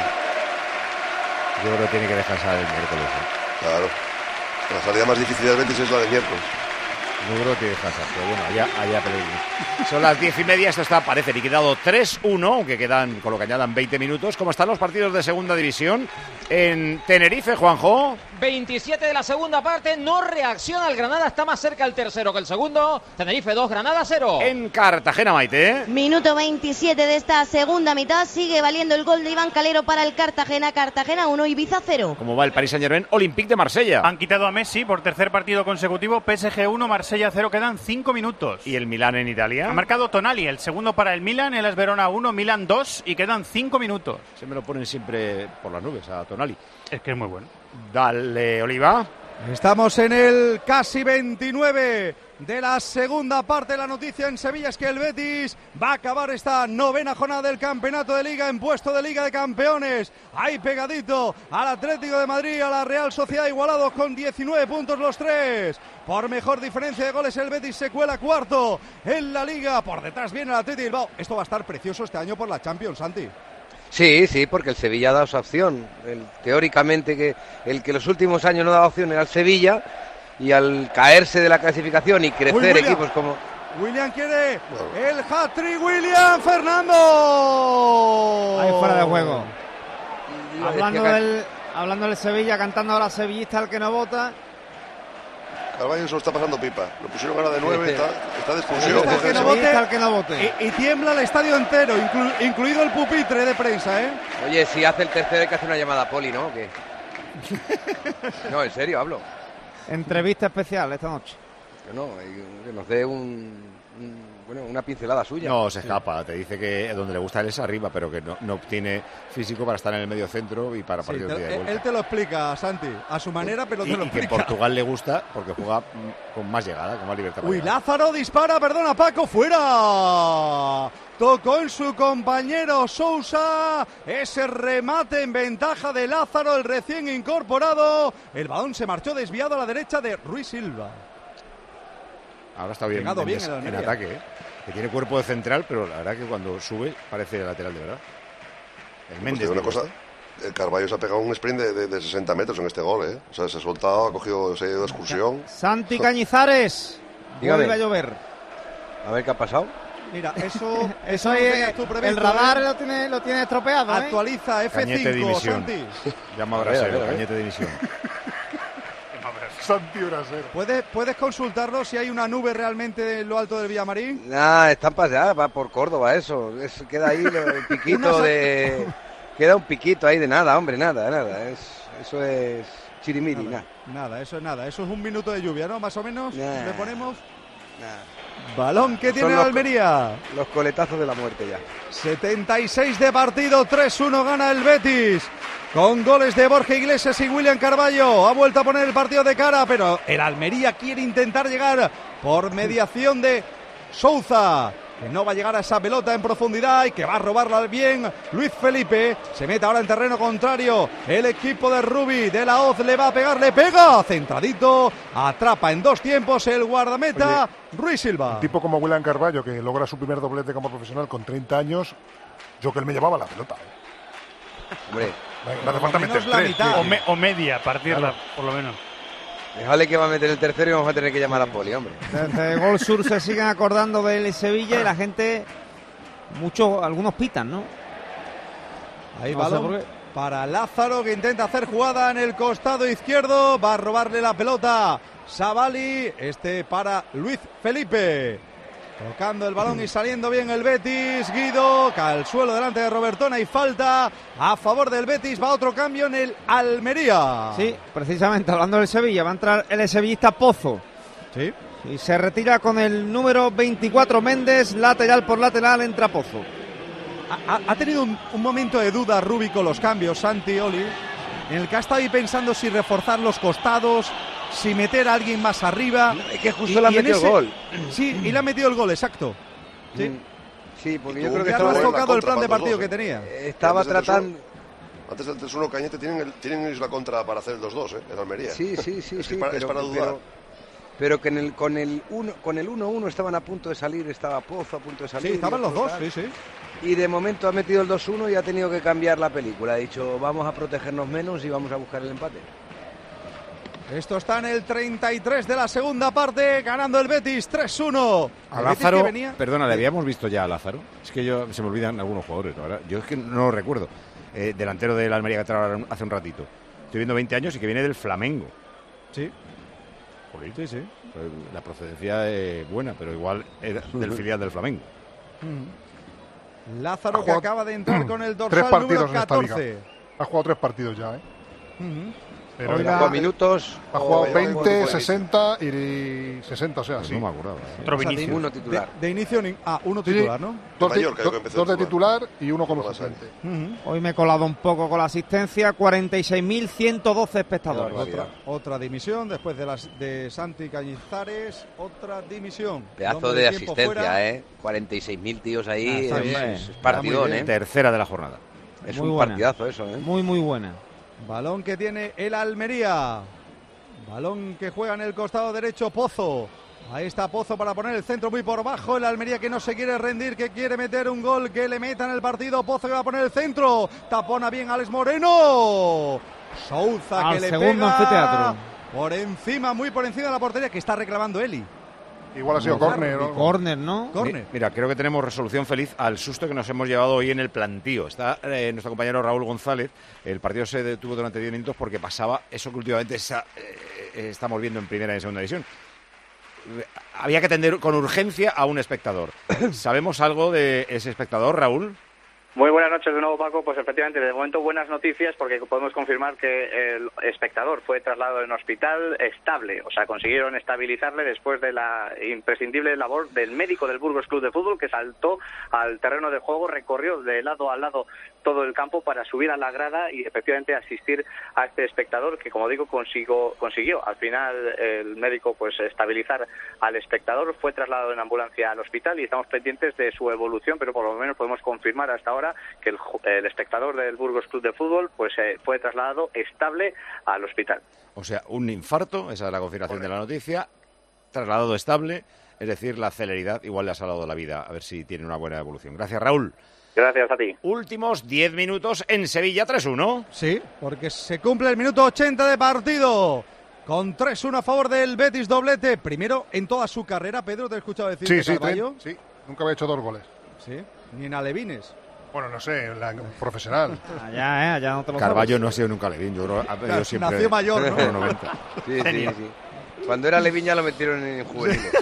Yo creo que tiene que descansar el miércoles. ¿eh? Claro. La salida más difícil del Betis es la de miércoles. Yo creo que tiene que descansar, pero bueno, allá, allá Pellegrini. Son las diez y media, esto está, parece liquidado tres uno, aunque quedan, con lo que añadan veinte minutos. ¿Cómo están los partidos de segunda división? En Tenerife, Juanjo. veintisiete de la segunda parte, no reacciona el Granada, está más cerca el tercero que el segundo. Tenerife dos, Granada cero. En Cartagena, Maite. Minuto veintisiete de esta segunda mitad, sigue valiendo el gol de Iván Calero para el Cartagena. Cartagena uno, Ibiza cero. ¿Cómo va el Paris Saint-Germain? Olympique de Marsella. Han quitado a Messi por tercer partido consecutivo. P S G uno, Marsella cero. Quedan cinco minutos. ¿Y el Milán en Italia? Ha marcado Tonali, el segundo para el Milan, el Verona uno, Milan dos y quedan cinco minutos. Se me lo ponen siempre por las nubes a Tonali. Es que es muy bueno. Dale, Oliva. Estamos en el casi veintinueve de la segunda parte. La noticia en Sevilla es que el Betis va a acabar esta novena jornada del campeonato de Liga en puesto de Liga de Campeones. Ahí pegadito al Atlético de Madrid, a la Real Sociedad, igualados con diecinueve puntos los tres. Por mejor diferencia de goles el Betis se cuela cuarto en la Liga. Por detrás viene el Atlético de Bilbao. Esto va a estar precioso este año por la Champions, Santi. Sí, sí, porque el Sevilla ha dado esa opción. El, teóricamente que el que los últimos años no daba opción era el Sevilla, y al caerse de la clasificación y crecer Uy, William. equipos como... William quiere el hat-trick, William Fernando. Ahí fuera de juego. Yo Hablando decía que- del, hablando del Sevilla, cantando a la sevillista el que no vota. Carvalho se lo está pasando pipa. Lo pusieron ahora de nueve, está, está de expulsión. Sevillista el que no vote, Sevillista el que no vote. Y, y tiembla el estadio entero, inclu- incluido el pupitre de prensa, ¿eh? Oye, si hace el tercero hay que hacer una llamada a Poli, ¿no? ¿O qué? No, en serio, hablo. Entrevista especial esta noche. Que no, hay- que nos dé un, un- bueno, una pincelada suya. No, se escapa. Te dice que donde le gusta él es arriba, pero que no, no obtiene físico para estar en el medio centro y para Sí, partidos te- de ida y él, vuelta. él te lo explica, Santi, a su manera, pero Y, te lo y que en explica. Portugal le gusta porque juega mm, con más llegada, con más libertad. para Uy, llegar. Lázaro dispara, perdona, Paco, fuera. Tocó en su compañero Sousa. Ese remate en ventaja de Lázaro, el recién incorporado. El balón se marchó desviado a la derecha de Ruiz Silva. Ahora está bien, Llegado en, bien des- el en Almería. ataque, ¿eh? Que tiene cuerpo de central, pero la verdad que cuando sube parece lateral de verdad. El Pues Méndez. te digo una me cosa, gusta. el Carvalho se ha pegado un sprint de, de- de sesenta metros en este gol, ¿eh? O sea, se ha soltado, ha cogido, se ha ido de excursión. Santi Cañizares. Dígame. Vuelve a llover. A ver qué ha pasado. Mira, eso, Eso no es, tenías tú previsto, el radar ¿eh? lo tiene, lo tiene estropeado, ¿eh? Actualiza F cinco, Cañete de dimisión. Santi. Llama a A ver, a ver, Brasero, a ver. Cañete de dimisión. Santi Brasero. ¿Puedes, ¿Puedes consultarlo si hay una nube realmente en lo alto del Villamarín? Nah, están paseadas, va por Córdoba eso. Es- queda ahí lo- el Una piquito sa- de... Queda un piquito ahí de nada, hombre, nada, nada. Es, eso es chirimiri, nada. Nada, eso es nada. Eso es un minuto de lluvia, ¿no? Más o menos. Nah. Le ponemos. nada. Balón que Son tiene los- la Almería. Los coletazos de la muerte ya. setenta y seis de partido, tres uno gana el Betis. Con goles de Borja Iglesias y William Carballo. Ha vuelto a poner el partido de cara, pero el Almería quiere intentar llegar por mediación de Souza, que no va a llegar a esa pelota en profundidad y que va a robarla bien Luis Felipe. Se mete ahora en terreno contrario el equipo de Rubi de la Hoz, le va a pegar, le pega, centradito, atrapa en dos tiempos el guardameta Ruiz Silva. Un tipo como William Carballo, que logra su primer doblete como profesional con treinta años, yo que él me llevaba la pelota. ¿eh? Hombre, No hace falta menos meter la tres, mitad. tío. O, me- o media, partirla, por lo menos. déjale que va a meter el tercero y vamos a tener que llamar a Poli, hombre. Desde Gol Sur se siguen acordando del Sevilla y la gente muchos, algunos pitan, ¿no? Ahí No balón sé por qué. para Lázaro, que intenta hacer jugada en el costado izquierdo. Va a robarle la pelota Savali. Este para Luis Felipe. Tocando el balón y saliendo bien el Betis. Guido cae al suelo delante de Robertona y falta a favor del Betis. Va otro cambio en el Almería. Sí, precisamente hablando del Sevilla, va a entrar el sevillista Pozo. Sí. Y se retira con el número veinticuatro Méndez, lateral por lateral, entra Pozo. Ha, ha tenido un, un momento de duda Rubi con los cambios, Santi Oli, en el que ha estado ahí pensando si reforzar los costados, si meter a alguien más arriba. Es que justo le ha metido ese, el gol. Sí, y le ha metido el gol, exacto. Sí, sí porque Y yo tú creo que ya estaba no ha tocado el contra plan de para partido los que dos, tenía. Estaba Antes del tratando... tres uno Antes del tres uno Cañete tienen, el, tienen ellos la contra para hacer el dos dos, ¿eh? En Almería. Sí, sí, sí. Es, sí, para, pero, es para dudar. Pero, pero que en el, con el uno con el uno uno estaban a punto de salir, estaba Pozo a punto de salir. Sí, estaban los dos, tal. sí, sí. Y de momento ha metido el dos uno y ha tenido que cambiar la película. Ha dicho, vamos a protegernos menos y vamos a buscar el empate. Esto está en el treinta y tres de la segunda parte, ganando el Betis tres uno. A El Betis Lázaro, que venía- perdona, ¿le habíamos visto ya a Lázaro? Es que yo se me olvidan algunos jugadores, la verdad. Yo es que no lo recuerdo. Eh, delantero del Almería que entraba hace un ratito. Estoy viendo veinte años y que viene del Flamengo. Sí. Joder, Sí, sí. pues la procedencia es buena, pero igual era del filial del Flamengo. Lázaro Ha que jugado acaba de entrar con el Tres dorsal partidos número en esta catorce. liga. Ha jugado tres partidos ya, ¿eh? Ujú. Pero Oiga, Cinco minutos. ha jugado o- veinte, o- sesenta y sesenta, o sea, Pues sí. no me acordaba. ¿eh? Otro O sea, de, Vinicius. Uno titular. de- de inicio, ni- ah, uno Sí, titular, ¿no? Dos, De de, Mallorca, do- que empezó dos de titular. titular y uno como Con la suplente. Ujú. Hoy me he colado un poco con la asistencia, cuarenta y seis mil ciento doce espectadores. Barbaridad. Otra, otra dimisión después de las de Santi Cañizares, otra dimisión. Pedazo Hombre de tiempo asistencia, fuera. ¿eh? cuarenta y seis mil tíos Ah, ahí. está es, bien. es Está partidón, muy bien. ¿eh? Tercera de la jornada. Es Muy un buena. partidazo eso, ¿eh? Muy, muy buena. Balón que tiene el Almería. Balón que juega en el costado derecho Pozo. Ahí está Pozo para poner el centro muy por bajo. El Almería que no se quiere rendir, que quiere meter un gol, que le meta en el partido. Pozo que va a poner el centro. Tapona bien Alex Moreno. Souza Al que le segundo pega anfiteatro. por encima, muy por encima de la portería, que está reclamando Eli. Igual ha sido No, córner. claro, ¿no? Córner, ¿no? Córner. Mi- Mira, creo que tenemos resolución feliz al susto que nos hemos llevado hoy en el plantío. Está eh, nuestro compañero Raúl González. El partido se detuvo durante diez minutos porque pasaba eso que últimamente esa- eh, estamos viendo en primera y en segunda división. Eh, Había que atender con urgencia a un espectador. ¿Sabemos algo de ese espectador, Raúl? Muy buenas noches de nuevo, Paco. Pues efectivamente, de momento buenas noticias porque podemos confirmar que el espectador fue trasladado en hospital estable. O sea, consiguieron estabilizarle después de la imprescindible labor del médico del Burgos Club de Fútbol, que saltó al terreno de juego, recorrió de lado a lado todo el campo para subir a la grada y efectivamente asistir a este espectador que, como digo, consiguió, consiguió al final el médico pues estabilizar al espectador. Fue trasladado en ambulancia al hospital y estamos pendientes de su evolución, pero por lo menos podemos confirmar hasta ahora que el, el espectador del Burgos Club de Fútbol pues eh, fue trasladado estable al hospital. O sea, un infarto, esa es la confirmación de la noticia, trasladado estable, es decir, la celeridad igual le ha salvado la vida, a ver si tiene una buena evolución. Gracias, Raúl. Gracias a ti. Últimos diez minutos en Sevilla tres uno. Sí, porque se cumple el minuto ochenta de partido. Con tres uno a favor del Betis, doblete. Primero en toda su carrera, Pedro, te he escuchado decir Sí, de sí, Carballo. sí. Nunca había hecho dos goles. Sí, ni en alevines. Bueno, no sé, en la profesional. Allá, ¿eh? Allá no te lo Carballo sabes. no ha sido nunca Levín, yo, creo- ha pedido Claro, siempre nació mayor, ¿no? por noventa. Sí, sí, Tenía. sí. Cuando era Leviña lo metieron en juveniles.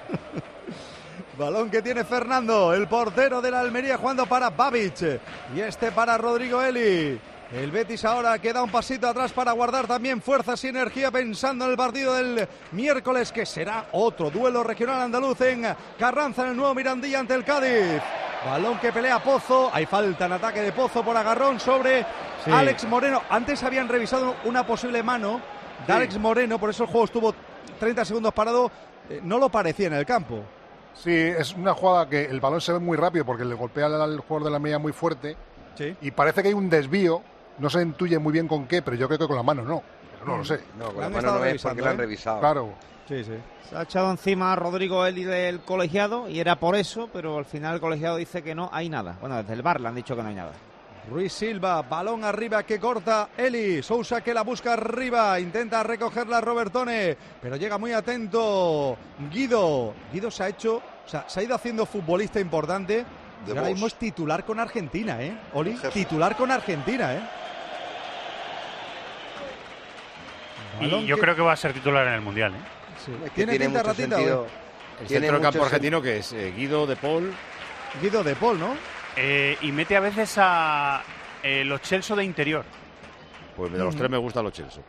Balón que tiene Fernando, el portero de la Almería, jugando para Babic. Y este para Rodrigo Eli. El Betis ahora queda un pasito atrás para guardar también fuerzas y energía pensando en el partido del miércoles, que será otro duelo regional andaluz en Carranza, en el nuevo Mirandilla ante el Cádiz. Balón que pelea Pozo. Hay falta en ataque de Pozo por agarrón sobre Sí. Alex Moreno. Antes habían revisado una posible mano de Sí. Alex Moreno, por eso el juego estuvo treinta segundos parado. Eh, no lo parecía en el campo. Sí, es una jugada que el balón se ve muy rápido porque le golpea al, al jugador de la media muy fuerte. Sí. Y parece que hay un desvío. No se intuye muy bien con qué, pero yo creo que con la mano no. Pero no lo sé. No, con Lo la han mano estado no es revisando, porque lo han ¿eh? revisado. Claro. Sí, sí. Se ha echado encima a Rodrigo Eli del colegiado y era por eso, pero al final el colegiado dice que no hay nada. Bueno, desde el bar le han dicho que no hay nada. Ruiz Silva, balón arriba que corta Eli. Sousa que la busca arriba, intenta recogerla Robertone, pero llega muy atento Guido. Guido se ha hecho, o sea, se ha ido haciendo futbolista importante Y ahora mismo es titular con Argentina, ¿eh? Oli, Jefe. titular con Argentina, ¿eh? Y Balón yo que- creo que va a ser titular en el Mundial, ¿eh? Sí. Es que Tiene tiene pinta mucho ratita, sentido. El Tiene centro del campo mucho argentino que es eh, Guido, De Paul. ¿eh? Guido de Paul, ¿no? Eh, y mete a veces a eh, los Chelsea de interior. Pues de los Mm. tres me gusta los Chelsea.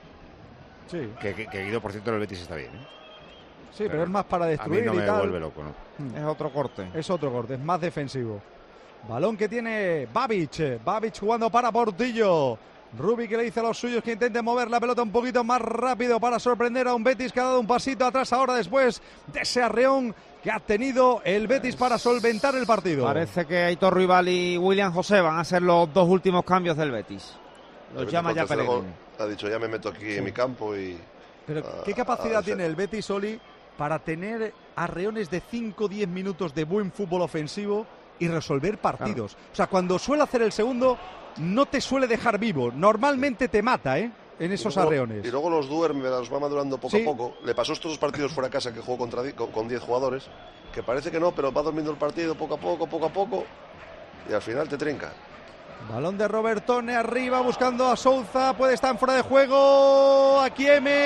Sí, Que, que- que Guido, por cierto, en el Betis está bien. ¿eh? sí, pero es más para A mí destruir no y me tal. vuelve loco, ¿no? Mm. Es otro corte. Es otro corte, es más defensivo. Balón que tiene Babic. Babic jugando para Portillo. Rubi que le dice a los suyos que intenten mover la pelota un poquito más rápido para sorprender a un Betis que ha dado un pasito atrás ahora después de ese arreón que ha tenido el Betis para solventar el partido. Parece que Aitor Ruibal y William José van a ser los dos últimos cambios del Betis. Los El llama ya tercer gol Pellegrini. Ha dicho, ya me meto aquí en mi campo y... Pero a- ¿qué a- capacidad a- tiene el Betis, Oli, para tener arreones de cinco o diez minutos de buen fútbol ofensivo y resolver partidos? O sea, cuando suele hacer el segundo, no te suele dejar vivo. Normalmente te mata, ¿eh? En esos y luego- arreones. Y luego los duerme, los va madurando poco Sí. a poco. Le pasó estos dos partidos fuera de casa que jugó contra, di- con- con diez jugadores, que parece que no, pero va durmiendo el partido poco a poco, poco a poco, y al final te trinca. Balón de Robertone arriba buscando a Souza, puede estar en fuera de juego, aquí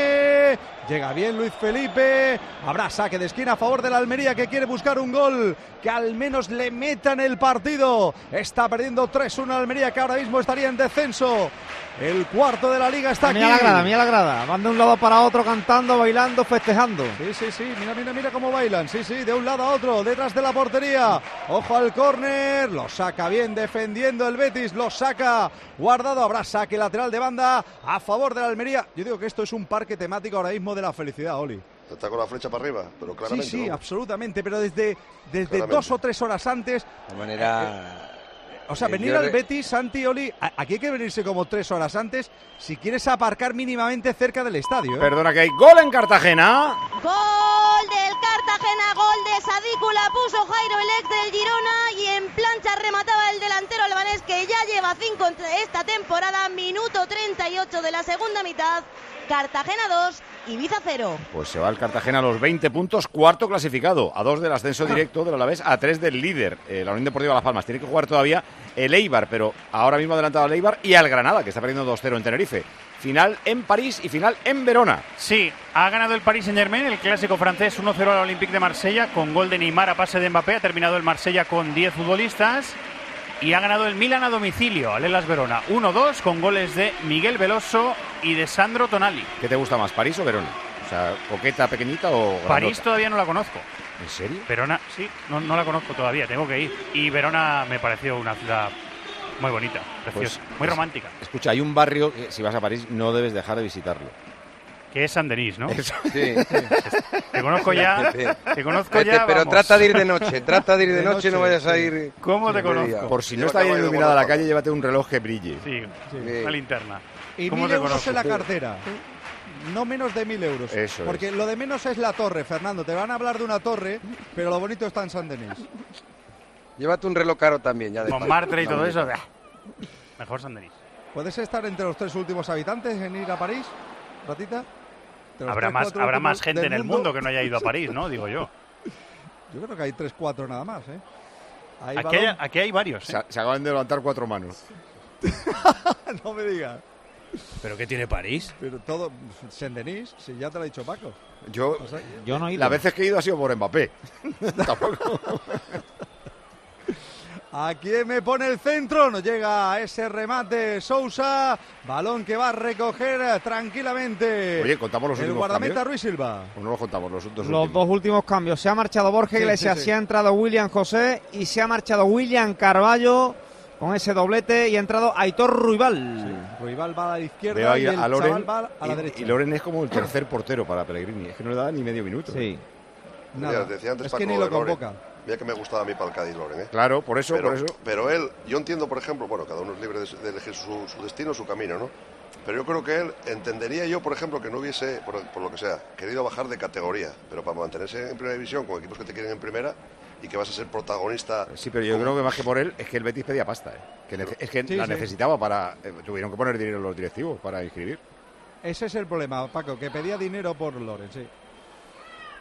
M, llega bien Luis Felipe, habrá saque de esquina a favor de la Almería que quiere buscar un gol que al menos le meta en el partido, está perdiendo tres uno Almería que ahora mismo estaría en descenso, el cuarto de la liga está aquí. Mira la grada, mira la grada. Van de un lado para otro cantando, bailando, festejando. Sí, sí, sí, mira, mira, mira cómo bailan, sí, sí, de un lado a otro, detrás de la portería, ojo al córner, lo saca bien defendiendo el Betis, lo saca Guardado, habrá saque lateral de banda a favor de la Almería. Yo digo que esto es un parque temático ahora mismo de la felicidad, Oli. Está con la flecha para arriba, pero claramente Sí, sí, no. absolutamente, pero desde, desde Claramente. dos o tres horas antes. De manera... O sea, Eh, venir yo al re- Betis, Santi, Oli, a- aquí hay que venirse como tres horas antes si quieres aparcar mínimamente cerca del estadio, ¿eh? Perdona, que hay gol en Cartagena. Gol del Cartagena, gol de Sadícula, puso Jairo el ex del Girona y en plancha remataba el delantero albanés que ya lleva cinco en esta temporada, minuto treinta y ocho de la segunda mitad, Cartagena dos, Ibiza cero. Pues se va el Cartagena a los veinte puntos, cuarto clasificado, a dos del ascenso directo del Alavés, a tres del líder, eh, la Unión Deportiva Las Palmas. Tiene que jugar todavía el Eibar, pero ahora mismo ha adelantado al Eibar y al Granada, que está perdiendo dos cero en Tenerife. Final en París y final en Verona. Sí, ha ganado el Paris Saint-Germain, el clásico francés, uno cero al Olympique de Marsella, con gol de Neymar a pase de Mbappé. Ha terminado el Marsella con diez futbolistas. Y ha ganado el Milan a domicilio, al Hellas Verona, uno dos, con goles de Miguel Veloso y de Sandro Tonali. ¿Qué te gusta más, París o Verona? O sea, ¿coqueta pequeñita o grandota? París todavía no la conozco. ¿En serio? Verona, sí, no, no la conozco todavía, tengo que ir. Y Verona me pareció una ciudad muy bonita, preciosa, Pues, muy pues, romántica. Escucha, hay un barrio que si vas a París no debes dejar de visitarlo. Que es Saint-Denis, ¿no? Eso. Sí. Te conozco ya, te conozco Vete, ya, pero vamos. trata de ir de noche, trata de ir de, De noche, noche, no vayas a sí. ir. ¿Cómo te de día. conozco? Por si no Lleva está bien caballo de iluminada la Monaco. calle, llévate un reloj que brille. Sí, Sí. una linterna. Y ¿Cómo mil te euros conozco? en la cartera. No menos de mil euros. Eso Porque lo de menos es la torre, Fernando. Te van a hablar de una torre, pero lo bonito está en San Denis. Llévate un reloj caro también, ya de Montmartre y paso. todo eso. bah. Mejor Saint-Denis. ¿Puedes estar entre los tres últimos habitantes en ir a París, Ratita? De los Habrá tres, más, cuatro habrá últimos más gente del en el mundo que no haya ido a París, ¿no? Digo yo. Yo creo que hay tres, cuatro nada más, ¿eh? Ahí Aquí hay, balón. aquí hay varios, Se, ¿eh? se acaban de levantar cuatro manos. No me digas. ¿Pero qué tiene París? Pero todo... Saint Denis, si ya te lo ha dicho Paco. Yo, O sea, Yo no he ido. las veces que he ido ha sido por Mbappé. Tampoco. ¿A quién me pone el centro? No llega ese remate Sousa. Balón que va a recoger tranquilamente. Oye, contamos los el últimos guardameta cambios. Ruiz Silva. ¿O no los contamos los dos Los últimos? dos últimos cambios. Se ha marchado Borja Sí, Iglesias, sí, sí. se ha entrado William José y se ha marchado William Carballo con ese doblete y ha entrado Aitor Ruibal. Ruibal va a la Veo izquierda ahí y el a Loren, chaval va a la y- derecha. y Loren es como el tercer portero para Pellegrini. Es que no le da ni medio minuto. Sí. Nada. Mira, decía antes Es que Paco ni lo de Loren. convoca. Mira que me gustaba a mí para el Cádiz Loren, ¿eh? Claro, por eso, pero, por eso. pero él, yo entiendo, por ejemplo, bueno, cada uno es libre de, de elegir su, su destino, su camino, ¿no? Pero yo creo que él, entendería yo, por ejemplo, que no hubiese, por, por lo que sea, querido bajar de categoría, pero para mantenerse en primera división con equipos que te quieren en primera y que vas a ser protagonista. Sí, pero yo creo que más que por él es que el Betis pedía pasta, ¿eh? Que nece- es que Sí, la sí. necesitaba para... eh, tuvieron que poner dinero los directivos para inscribir. Ese es el problema, Paco, que pedía dinero por Loren, sí.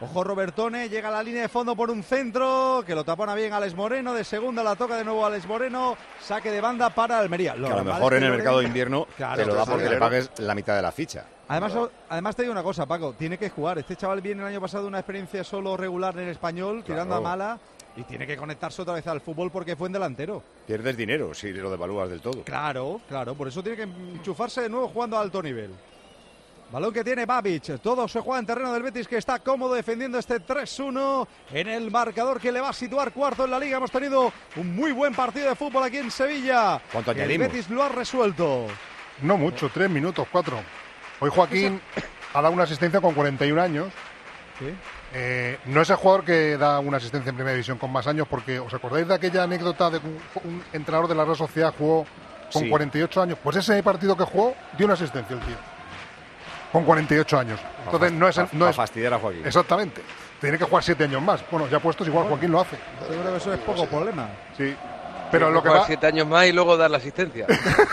Ojo Robertone, llega a la línea de fondo por un centro, que lo tapona bien Alex Moreno, de segunda la toca de nuevo Alex Moreno, saque de banda para Almería. Lo que a lo mejor en el mercado de invierno claro, te lo da porque le pagues la mitad de la ficha. Además, además te digo una cosa, Paco, tiene que jugar. Este chaval viene el año pasado de una experiencia solo regular en español, claro. tirando a mala, y tiene que conectarse otra vez al fútbol porque fue en delantero. Pierdes dinero si lo devalúas del todo. Claro, claro, por eso tiene que enchufarse de nuevo jugando a alto nivel. Balón que tiene Babic, todo se juega en terreno del Betis, que está cómodo defendiendo este tres uno en el marcador que le va a situar cuarto en la Liga. Hemos tenido un muy buen partido de fútbol aquí en Sevilla. ¿Cuánto el añadimos? Betis lo ha resuelto. No mucho, tres minutos, cuatro. Hoy Joaquín ha dado una asistencia con cuarenta y un años. ¿Sí? Eh, no es el jugador que da una asistencia en Primera División con más años, porque ¿os acordáis de aquella anécdota de que un, un entrenador de la Real Sociedad jugó con sí. cuarenta y ocho años? Pues ese partido que jugó dio una asistencia el tío. Con cuarenta y ocho años. Entonces no es... No es fastidiar a Joaquín. Exactamente. Tiene que jugar siete años más. Bueno, ya puestos igual Joaquín lo hace. Yo creo que eso es poco problema. Sí. Pero Tiene lo que jugar va... siete años más y luego dar la asistencia.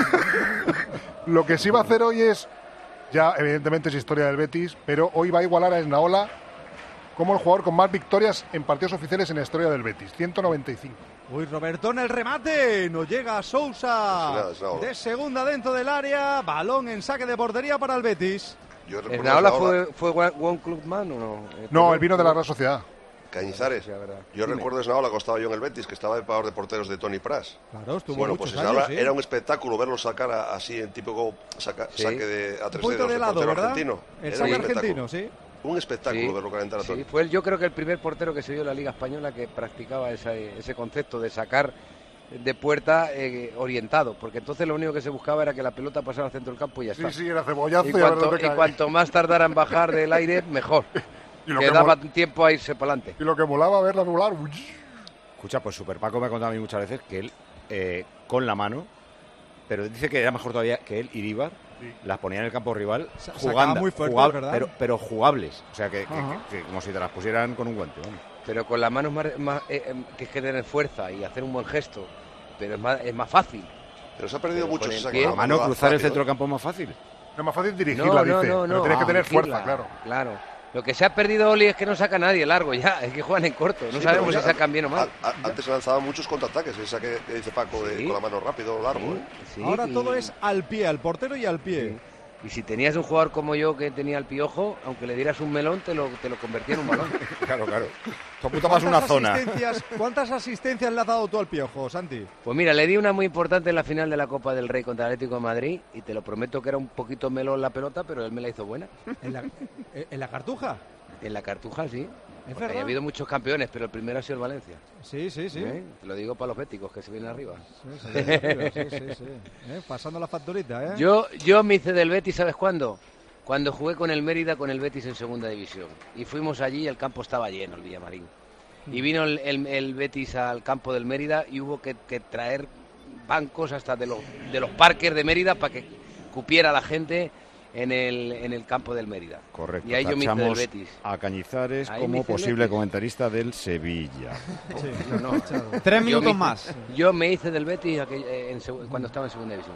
Lo que sí va a hacer hoy es... Ya, evidentemente es historia del Betis, pero hoy va a igualar a Esnaola como el jugador con más victorias en partidos oficiales en la historia del Betis. ciento noventa y cinco. Uy, Robertón, el remate. No llega a Sousa. Es una, es de segunda dentro del área. Balón en saque de portería para el Betis. ¿Esnaola fue, fue One Club Man o no? No, él vino de la Real Sociedad. Cañizares. Sí, yo Dime. recuerdo a Esnaola cuando estaba yo en el Betis, que estaba de pagador de porteros de Tony Pras. Claro, estuvo bueno, muchos pues Esnaola años, ¿sí? era un espectáculo verlo sacar a, así en típico saca, Sí. saque de a tres Un poquito dedos de de lado, portero ¿verdad? argentino. El Era saque un argentino, espectáculo. sí. Un espectáculo Sí, verlo calentar a Tony. Sí, fue el, yo creo que el primer portero que se vio en la Liga Española que practicaba esa, ese concepto de sacar de puerta eh, orientado, porque entonces lo único que se buscaba era que la pelota pasara al centro del campo y ya Sí, está. sí, era cebollazo y, y, a ver cuanto, dónde y cae. cuanto más tardara en bajar del aire, mejor. Y lo que que daba mol- tiempo a irse para adelante. Y lo que molaba verla anular. Uy. Escucha, pues Super Paco me ha contado a mí muchas veces que él, eh, con la mano, pero dice que era mejor todavía que él, Iríbar, Sí. las ponía en el campo rival Sa- jugando, sacaba muy fuerte, jugab- ¿verdad? pero, pero jugables. O sea, que, que- Ajá. que- que como si te las pusieran con un guante. Vamos. Pero con las manos más, más, eh, eh, que generen fuerza y hacer un buen gesto, pero es más, es más fácil. Pero se ha perdido Pero mucho con ese el saque pie. de A mano cruzar el rápido. centro del campo es más fácil. Es más fácil dirigirla, dice. Pero tienes que tener dirigirla, fuerza, claro. Claro. Lo que se ha perdido, Oli, es que no saca nadie largo ya, es que juegan en corto, no Sí, sabemos pero si ya- sacan bien o mal. a- a- antes se lanzaban muchos contraataques, ese saque que dice Paco de, Sí. con la mano rápido, largo. ¿eh? Sí, Ahora y- todo es al pie, al portero y al pie. Sí. Y si tenías un jugador como yo que tenía el piojo, aunque le dieras un melón, te lo, te lo convertía en un balón. Claro, claro. Tú apunta más una ¿Cuántas zona. asistencias- ¿Cuántas asistencias le has dado tú al Piojo, Santi? Pues mira, le di una muy importante en la final de la Copa del Rey contra el Atlético de Madrid y te lo prometo que era un poquito melón la pelota, pero él me la hizo buena. ¿En la, en la Cartuja? En la Cartuja, sí. ¿Es Porque verdad? ha habido muchos campeones, pero el primero ha sido el Valencia. Sí, sí, sí. ¿Eh? Te lo digo para los béticos que se vienen arriba. Sí, sí, sí, sí, sí, sí. ¿Eh? Pasando la facturita, ¿eh? Yo, yo me hice del Betis, ¿sabes cuándo? Cuando jugué con el Mérida, con el Betis en segunda división. Y fuimos allí y el campo estaba lleno, el Villamarín. Y vino el, el- el Betis al campo del Mérida y hubo que, que traer bancos hasta de los, de los parques de Mérida para que cupiera la gente en el, en el campo del Mérida. Correcto. Y ahí yo me hice del Tachamos Betis. a Cañizares Ahí me como hice del posible Betis. comentarista del Sevilla. No, no. Tres Yo minutos me hice- más. Yo me hice del Betis aquel- eh, en seg- cuando estaba en segunda división.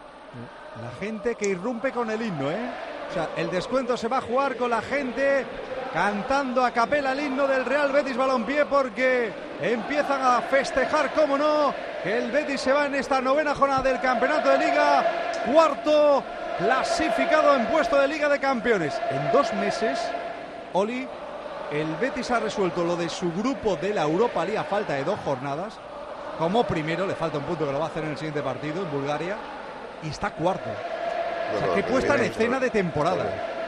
La gente que irrumpe con el himno, ¿eh? O sea, el descuento se va a jugar con la gente cantando a capela el himno del Real Betis Balompié porque empiezan a festejar, cómo no, que el Betis se va en esta novena jornada del Campeonato de Liga, cuarto clasificado en puesto de Liga de Campeones. En dos meses, Oli, el Betis ha resuelto lo de su grupo de la Europa League a falta de dos jornadas. Como primero, le falta un punto que lo va a hacer en el siguiente partido, en Bulgaria, y está cuarto. O sea, Bueno, qué puesta en tiene- escena de temporada.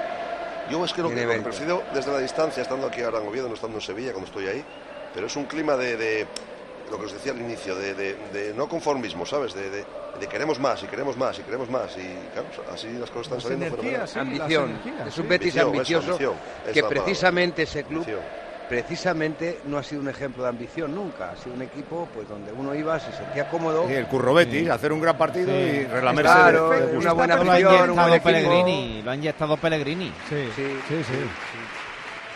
Yo es que lo que Tiene lo que mérito. percibo desde la distancia, estando aquí ahora en Oviedo, no estando en Sevilla cuando estoy ahí, pero es un clima de, de lo que os decía al inicio, de, de- de no conformismo, ¿sabes? De, de- de queremos más y queremos más y queremos más y claro, así las cosas están Las saliendo energías, fenomenal. sí, Ambición. las energías, Es un sí. Betis Ambición, eso, ambicioso ambición, es que la palabra. precisamente ese club Ambición. precisamente no ha sido un ejemplo de ambición nunca. Ha sido un equipo pues donde uno iba, se sentía cómodo. Sí, el Curro Betis, hacer un gran partido Sí. y relamerse Claro, de- de una gusto. buena Lo ha afición, un buen inyectado equipo. Pellegrini, lo ha inyectado Pellegrini. Sí, Sí, sí, sí.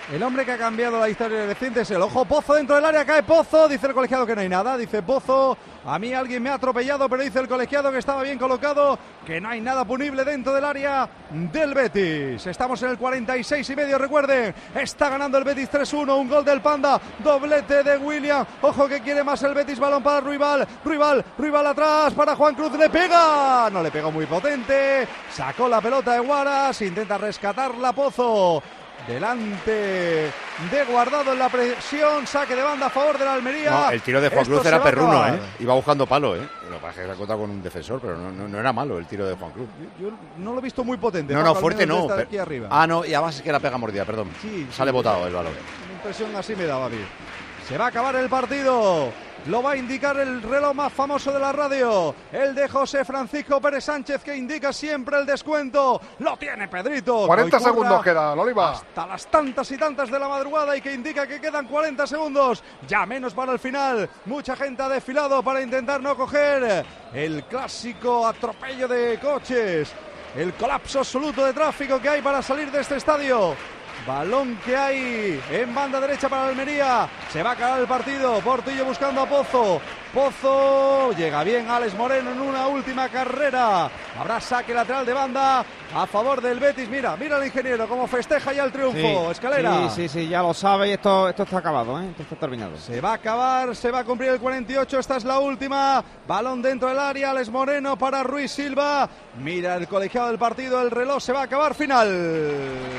El hombre que ha cambiado la historia reciente es el ojo. Pozo dentro del área, cae Pozo. Dice el colegiado que no hay nada. Dice Pozo, a mí alguien me ha atropellado, pero dice el colegiado que estaba bien colocado, que no hay nada punible dentro del área del Betis. Estamos en el cuarenta y seis y medio, recuerden. Está ganando el Betis tres uno. Un gol del Panda. Doblete de William. Ojo que quiere más el Betis. Balón para Ruibal. Ruibal. Ruibal atrás para Juan Cruz. Le pega. No le pegó muy potente. Sacó la pelota de Guaras. Intenta rescatarla Pozo. Delante de Guardado en la presión, saque de banda a favor de la Almería. No, el tiro de Juan Esto Cruz era perruno, ¿eh? acabar. Iba buscando palo, ¿eh? Lo que pasa es que se ha encontrado con un defensor, pero no, no, no era malo el tiro de Juan Cruz. Yo, yo no lo he visto muy potente. No, Paco, no, al fuerte menos no. desde pero- aquí arriba. Ah, no, y además es que la pega mordida, perdón. Sí, Sale sí, botado sí. el balón. Una impresión así me daba a mí. Se va a acabar el partido. Lo va a indicar el reloj más famoso de la radio, el de José Francisco Pérez Sánchez, que indica siempre el descuento. Lo tiene Pedrito. cuarenta que hoy curra segundos quedan, Oliva. Hasta las tantas y tantas de la madrugada y que indica que quedan cuarenta segundos. Ya menos para el final. Mucha gente ha desfilado para intentar no coger el clásico atropello de coches. El colapso absoluto de tráfico que hay para salir de este estadio. Balón que hay en banda derecha para Almería. Se va a acabar el partido. Portillo buscando a Pozo. Pozo. Llega bien Alex Moreno en una última carrera. Habrá saque lateral de banda a favor del Betis. Mira, mira el ingeniero cómo festeja ya el triunfo. Escalera. Sí, sí, sí, ya lo sabe y esto, esto está acabado, ¿eh? Esto está terminado. Se va a acabar, se va a cumplir el cuarenta y ocho, esta es la última. Balón dentro del área, Alex Moreno para Ruiz Silva. Mira el colegiado del partido, el reloj se va a acabar, final.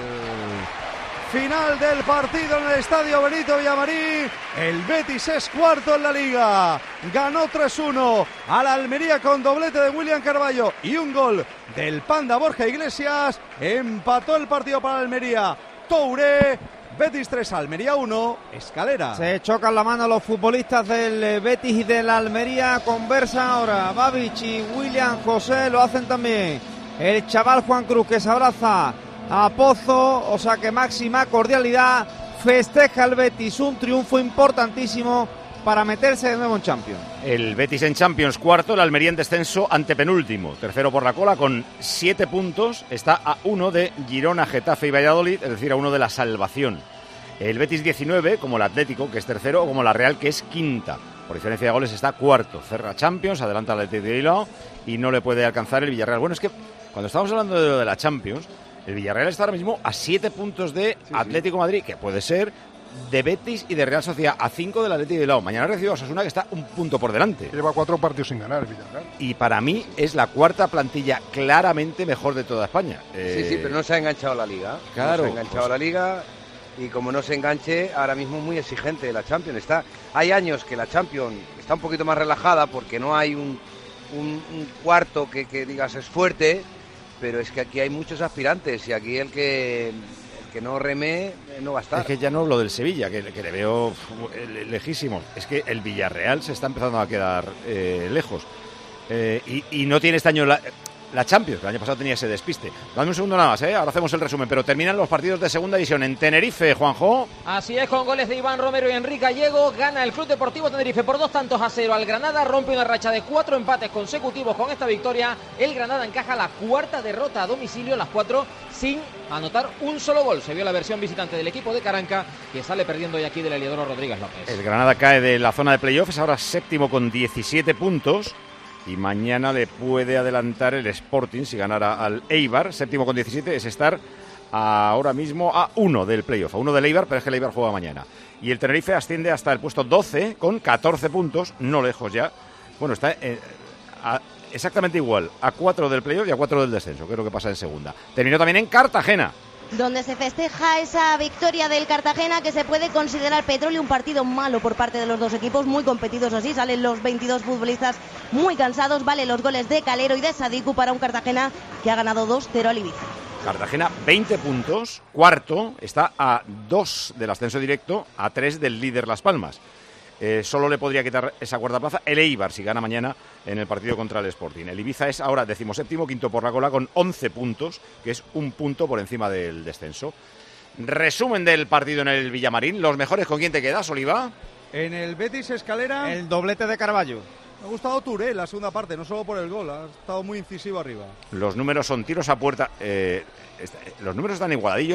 Final del partido en el estadio Benito Villamarín. El Betis es cuarto en la liga. Ganó tres uno a la Almería con doblete de William Carballo y un gol del Panda Borja Iglesias. Empató el partido para la Almería Touré. Betis tres, Almería uno, Escalera. Se chocan la mano los futbolistas del eh, Betis y de la Almería. Conversa ahora Babic y William José, lo hacen también el chaval Juan Cruz, que se abraza a Pozo, o sea que máxima cordialidad. Festeja el Betis un triunfo importantísimo para meterse de nuevo en Champions. El Betis en Champions cuarto, el Almería en descenso antepenúltimo, tercero por la cola con siete puntos, está a uno de Girona, Getafe y Valladolid, es decir, a uno de la salvación. El Betis diecinueve, como el Atlético, que es tercero, o como la Real, que es quinta. Por diferencia de goles está cuarto, cerra Champions, adelanta al Atlético de Bilbao y no le puede alcanzar el Villarreal. Bueno, es que cuando estamos hablando de lo de la Champions, el Villarreal está ahora mismo a siete puntos de sí, Atlético sí. Madrid, que puede ser de Betis y de Real Sociedad, a cinco del Atlético de Bilbao. Mañana recibe a Osasuna, que está un punto por delante. Lleva cuatro partidos sin ganar el Villarreal. Y para mí es la cuarta plantilla claramente mejor de toda España. Eh... Sí, sí, pero no se ha enganchado la Liga. Claro. No se ha enganchado pues... la Liga y como no se enganche, ahora mismo es muy exigente la Champions. Está, hay años que la Champions está un poquito más relajada porque no hay un, un, un cuarto que, que digas es fuerte, pero es que aquí hay muchos aspirantes y aquí el que... que no reme no va a estar. Es que ya no hablo del Sevilla, que, que le veo lejísimo. Es que el Villarreal se está empezando a quedar eh, lejos. Eh, y, y no tiene este año la, la Champions, el año pasado tenía ese despiste. Dame un segundo nada más, ¿eh? Ahora hacemos el resumen. Pero terminan los partidos de segunda división en Tenerife, Juanjo. Así es, con goles de Iván Romero y Enrique Gallego. Gana el Club Deportivo Tenerife por dos tantos a cero al Granada. Rompe una racha de cuatro empates consecutivos con esta victoria. El Granada encaja la cuarta derrota a domicilio, las cuatro sin anotar un solo gol. Se vio la versión visitante del equipo de Caranca, que sale perdiendo hoy aquí del Heliodoro Rodríguez López. El Granada cae de la zona de playoffs, ahora séptimo con diecisiete puntos. Y mañana le puede adelantar el Sporting si ganara al Eibar. Séptimo con diecisiete es estar ahora mismo a uno del playoff, a uno del Eibar, pero es que el Eibar juega mañana. Y el Tenerife asciende hasta el puesto doce con catorce puntos, no lejos ya. Bueno, está eh, a, exactamente igual, a cuatro del playoff y a cuatro del descenso, que es lo que pasa en segunda. Terminó también en Cartagena, donde se festeja esa victoria del Cartagena, que se puede considerar Petróleo un partido malo por parte de los dos equipos, muy competidos así, salen los veintidós futbolistas muy cansados, vale los goles de Calero y de Sadiku para un Cartagena que ha ganado dos cero al Ibiza. Cartagena veinte puntos, cuarto, está a dos del ascenso directo, a tres del líder Las Palmas. Eh, solo le podría quitar esa cuarta plaza el Eibar si gana mañana en el partido contra el Sporting. El Ibiza es ahora decimoséptimo, quinto por la cola con once puntos, que es un punto por encima del descenso. Resumen del partido en el Villamarín. Los mejores, ¿con quién te quedas, Oliva? En el Betis Escalera, el doblete de Carballo. Me ha gustado Touré la segunda parte, no solo por el gol, ha estado muy incisivo arriba. Los números son tiros a puerta, eh, los números están igualadillos.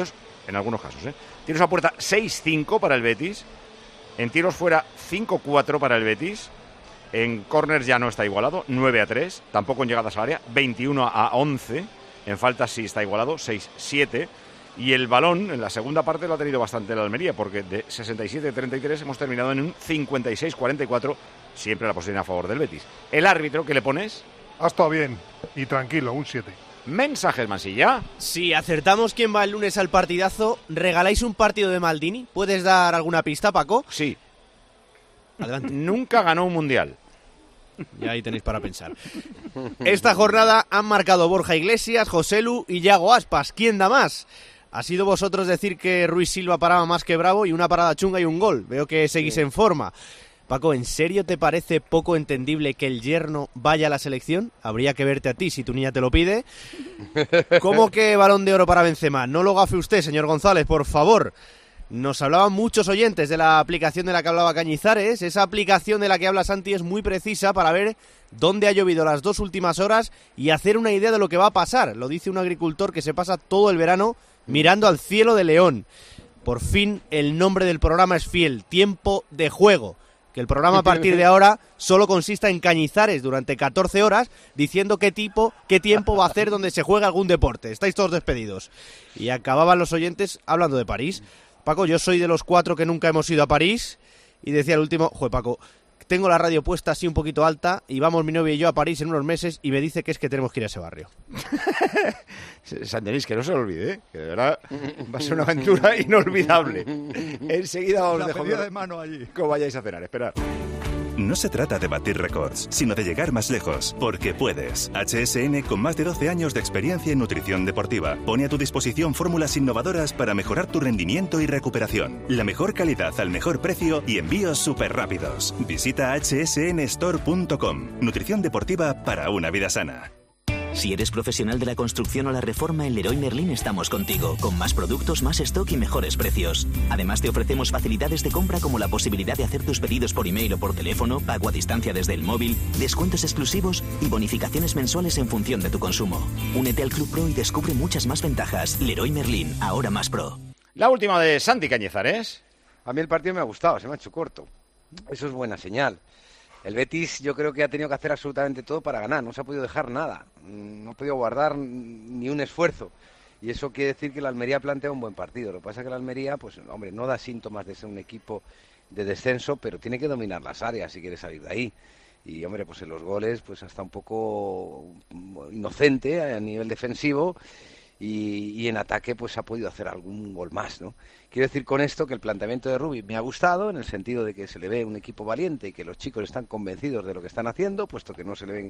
en algunos casos, ¿eh? Tiros a puerta seis cinco para el Betis, en tiros fuera cinco cuatro para el Betis, en córners ya no está igualado, nueve a tres, tampoco en llegadas al área, veintiuno a once, en faltas sí está igualado, seis siete, y el balón en la segunda parte lo ha tenido bastante el Almería, porque de sesenta y siete a treinta y tres hemos terminado en un cincuenta y seis cuarenta y cuatro, siempre la posición a favor del Betis. El árbitro, ¿qué le pones? Ha estado bien y tranquilo, un siete. Mensajes, Mansilla. Si acertamos quién va el lunes al partidazo, ¿regaláis un partido de Maldini? ¿Puedes dar alguna pista, Paco? Sí. Adelante. Nunca ganó un mundial. Y ahí tenéis para pensar. Esta jornada han marcado Borja Iglesias, Joselu y Yago Aspas. ¿Quién da más? Ha sido vosotros decir que Ruiz Silva paraba más que Bravo y una parada chunga y un gol. Veo que seguís sí. en forma. Paco, ¿en serio te parece poco entendible que el yerno vaya a la selección? Habría que verte a ti si tu niña te lo pide. ¿Cómo que balón de oro para Benzema? No lo gafe usted, señor González, por favor. Nos hablaban muchos oyentes de la aplicación de la que hablaba Cañizares. Esa aplicación de la que habla Santi es muy precisa para ver dónde ha llovido las dos últimas horas y hacer una idea de lo que va a pasar. Lo dice un agricultor que se pasa todo el verano mirando al cielo de León. Por fin el nombre del programa es fiel, Tiempo de Juego. Que el programa a partir de ahora solo consista en Cañizares durante catorce horas diciendo qué tipo, qué tiempo va a hacer donde se juega algún deporte. Estáis todos despedidos. Y acababan los oyentes hablando de París. Paco, yo soy de los cuatro que nunca hemos ido a París y decía el último, joder, Paco, tengo la radio puesta así un poquito alta y vamos mi novia y yo a París en unos meses y me dice que es que tenemos que ir a ese barrio. San Denis, que no se lo olvide, ¿eh? Que de verdad va a ser una aventura inolvidable. Enseguida os la dejo pedida de mano allí. Que vayáis a cenar, esperad. No se trata de batir récords, sino de llegar más lejos, porque puedes. H S N, con más de doce años de experiencia en nutrición deportiva, pone a tu disposición fórmulas innovadoras para mejorar tu rendimiento y recuperación. La mejor calidad al mejor precio y envíos súper rápidos. Visita hache ese ene store punto com. Nutrición deportiva para una vida sana. Si eres profesional de la construcción o la reforma, en Leroy Merlin estamos contigo, con más productos, más stock y mejores precios. Además, te ofrecemos facilidades de compra como la posibilidad de hacer tus pedidos por email o por teléfono, pago a distancia desde el móvil, descuentos exclusivos y bonificaciones mensuales en función de tu consumo. Únete al Club Pro y descubre muchas más ventajas. Leroy Merlin, ahora más pro. La última de Santi Cañizares. A mí el partido me ha gustado, se me ha hecho corto. Eso es buena señal. El Betis yo creo que ha tenido que hacer absolutamente todo para ganar, no se ha podido dejar nada, no ha podido guardar ni un esfuerzo. Y eso quiere decir que la Almería plantea un buen partido. Lo que pasa es que la Almería, pues hombre, no da síntomas de ser un equipo de descenso, pero tiene que dominar las áreas si quiere salir de ahí. Y hombre, pues en los goles, pues hasta un poco inocente a nivel defensivo. Y, y en ataque pues ha podido hacer algún gol más, ¿no? Quiero decir con esto que el planteamiento de Rubi me ha gustado, en el sentido de que se le ve un equipo valiente y que los chicos están convencidos de lo que están haciendo, puesto que no se le ven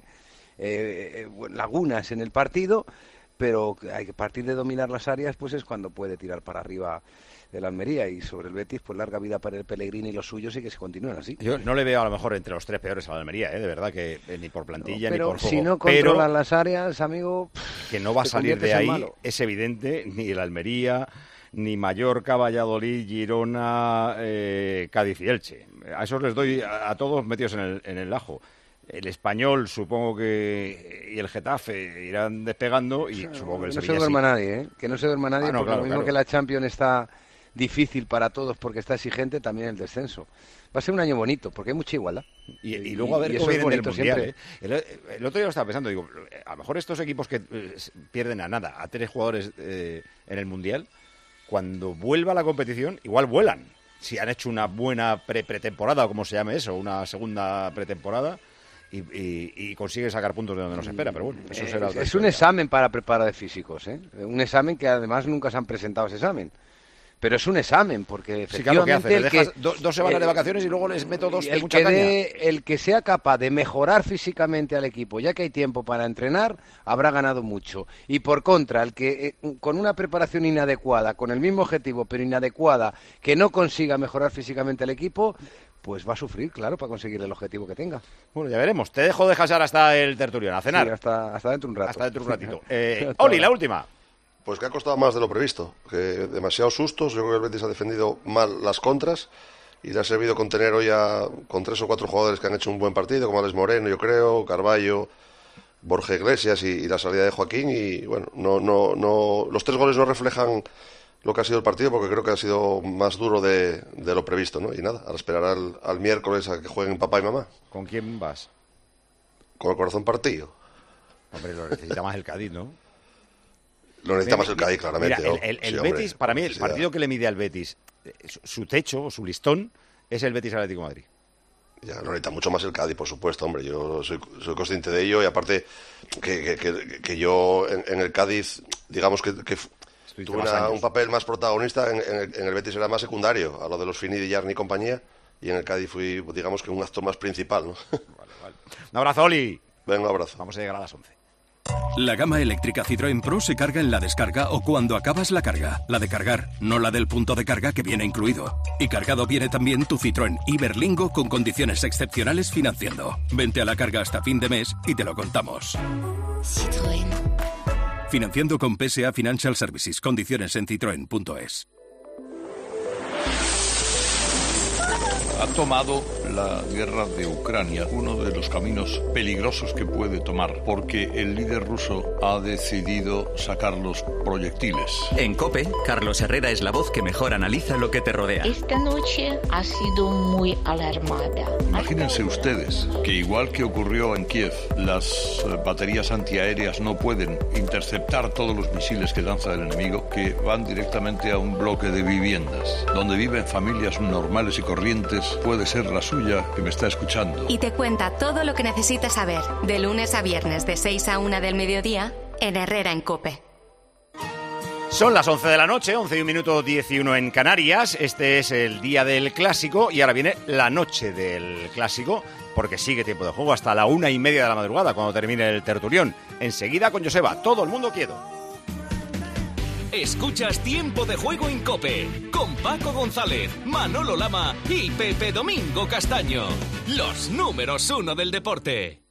eh, eh, lagunas en el partido, pero hay que partir de dominar las áreas, pues es cuando puede tirar para arriba de la Almería. Y sobre el Betis, pues larga vida para el Pellegrini y los suyos y que se continúen así. Yo no le veo a lo mejor entre los tres peores a la Almería, ¿eh? De verdad que eh, ni por plantilla no, ni por juego. Si no controlan las áreas, amigo, que no va a salir de ahí, es evidente, ni el Almería, ni Mallorca, Valladolid, Girona, eh, Cádiz y Elche. A esos les doy a, a todos metidos en el, en el ajo. El Español, supongo que, y el Getafe irán despegando y no, supongo que el no Sevilla se duerma sí. nadie, ¿eh? Que no se duerma nadie, ah, no, porque claro, lo mismo claro. que la Champions está difícil para todos porque está exigente, también el descenso. Va a ser un año bonito, porque hay mucha igualdad. Y, y luego a ver y cómo viene el Mundial. siempre. ¿eh? El, el otro día lo estaba pensando, digo, a lo mejor estos equipos que eh, pierden a nada, a tres jugadores eh, en el Mundial, cuando vuelva la competición, igual vuelan. Si han hecho una buena pre-pretemporada, o como se llame eso, una segunda pretemporada, y, y, y consigue sacar puntos de donde no se espera. Pero bueno, eso será otra Es historia. un examen para preparadores físicos, ¿eh? Un examen que además nunca se han presentado ese examen. Pero es un examen, porque efectivamente... Sí, claro, ¿qué haces? El ¿Le que, dejas do, dos semanas el, de vacaciones y luego les meto dos de el mucha que caña? De, el que sea capaz de mejorar físicamente al equipo, ya que hay tiempo para entrenar, habrá ganado mucho. Y por contra, el que eh, con una preparación inadecuada, con el mismo objetivo, pero inadecuada, que no consiga mejorar físicamente al equipo, pues va a sufrir, claro, para conseguir el objetivo que tenga. Bueno, ya veremos. Te dejo descansar hasta el tertulión, a cenar. Sí, hasta, hasta dentro de un rato. Hasta dentro de un ratito. Eh, Oli, la última. Pues que ha costado más de lo previsto, que demasiados sustos. Yo creo que el Betis ha defendido mal las contras y le ha servido con tener hoy a, con tres o cuatro jugadores que han hecho un buen partido, como Alex Moreno, yo creo, Carballo, Borja Iglesias y, y la salida de Joaquín. Y bueno, no, no, no, los tres goles no reflejan lo que ha sido el partido, porque creo que ha sido más duro de, de lo previsto, ¿no? Y nada, ahora esperar al, al miércoles a que jueguen papá y mamá. ¿Con quién vas? Con el corazón partido. Hombre, lo necesita más el Cádiz, ¿no? Lo necesita más el Cádiz, claramente. Mira, ¿no? el, el, el Sí, hombre, Betis, para mí, el necesidad. partido que le mide al Betis, eh, su, su techo o su listón, es el Betis Atlético de Madrid. Ya, lo necesita mucho más el Cádiz, por supuesto, hombre. Yo soy, soy consciente de ello y aparte que, que, que, que yo en, en el Cádiz, digamos que, que tuve una, un papel más protagonista, en, en, el, en el Betis era más secundario, a lo de los Fini, Yarni y compañía, y en el Cádiz fui, digamos que un actor más principal, ¿no? Vale, vale. Un abrazo, Oli. Venga, un abrazo. Vamos a llegar a las once. La gama eléctrica Citroën Pro se carga en la descarga o cuando acabas la carga. La de cargar, no la del punto de carga que viene incluido. Y cargado viene también tu Citroën Iberlingo con condiciones excepcionales financiando. Vente a la carga hasta fin de mes y te lo contamos. Citroën. Financiando con P S A Financial Services. Condiciones en citroen punto es. Ha tomado la guerra de Ucrania uno de los caminos peligrosos que puede tomar, porque el líder ruso ha decidido sacar los proyectiles. En COPE, Carlos Herrera es la voz que mejor analiza lo que te rodea. Esta noche ha sido muy alarmada. Imagínense ustedes que igual que ocurrió en Kiev, las eh, baterías antiaéreas no pueden interceptar todos los misiles que lanza el enemigo, que van directamente a un bloque de viviendas, donde viven familias normales y corrientes. Puede ser la suya que me está escuchando. Y te cuenta todo lo que necesitas saber, de lunes a viernes de seis a una del mediodía, en Herrera en COPE. Son las once de la noche, once y un minuto dieciuno en Canarias. Este es el día del Clásico y ahora viene la noche del Clásico, porque sigue tiempo de juego hasta la una y media de la madrugada, cuando termine el tertulión. Enseguida con Joseba, todo el mundo quieto. Escuchas Tiempo de Juego en COPE, con Paco González, Manolo Lama y Pepe Domingo Castaño. Los números uno del deporte.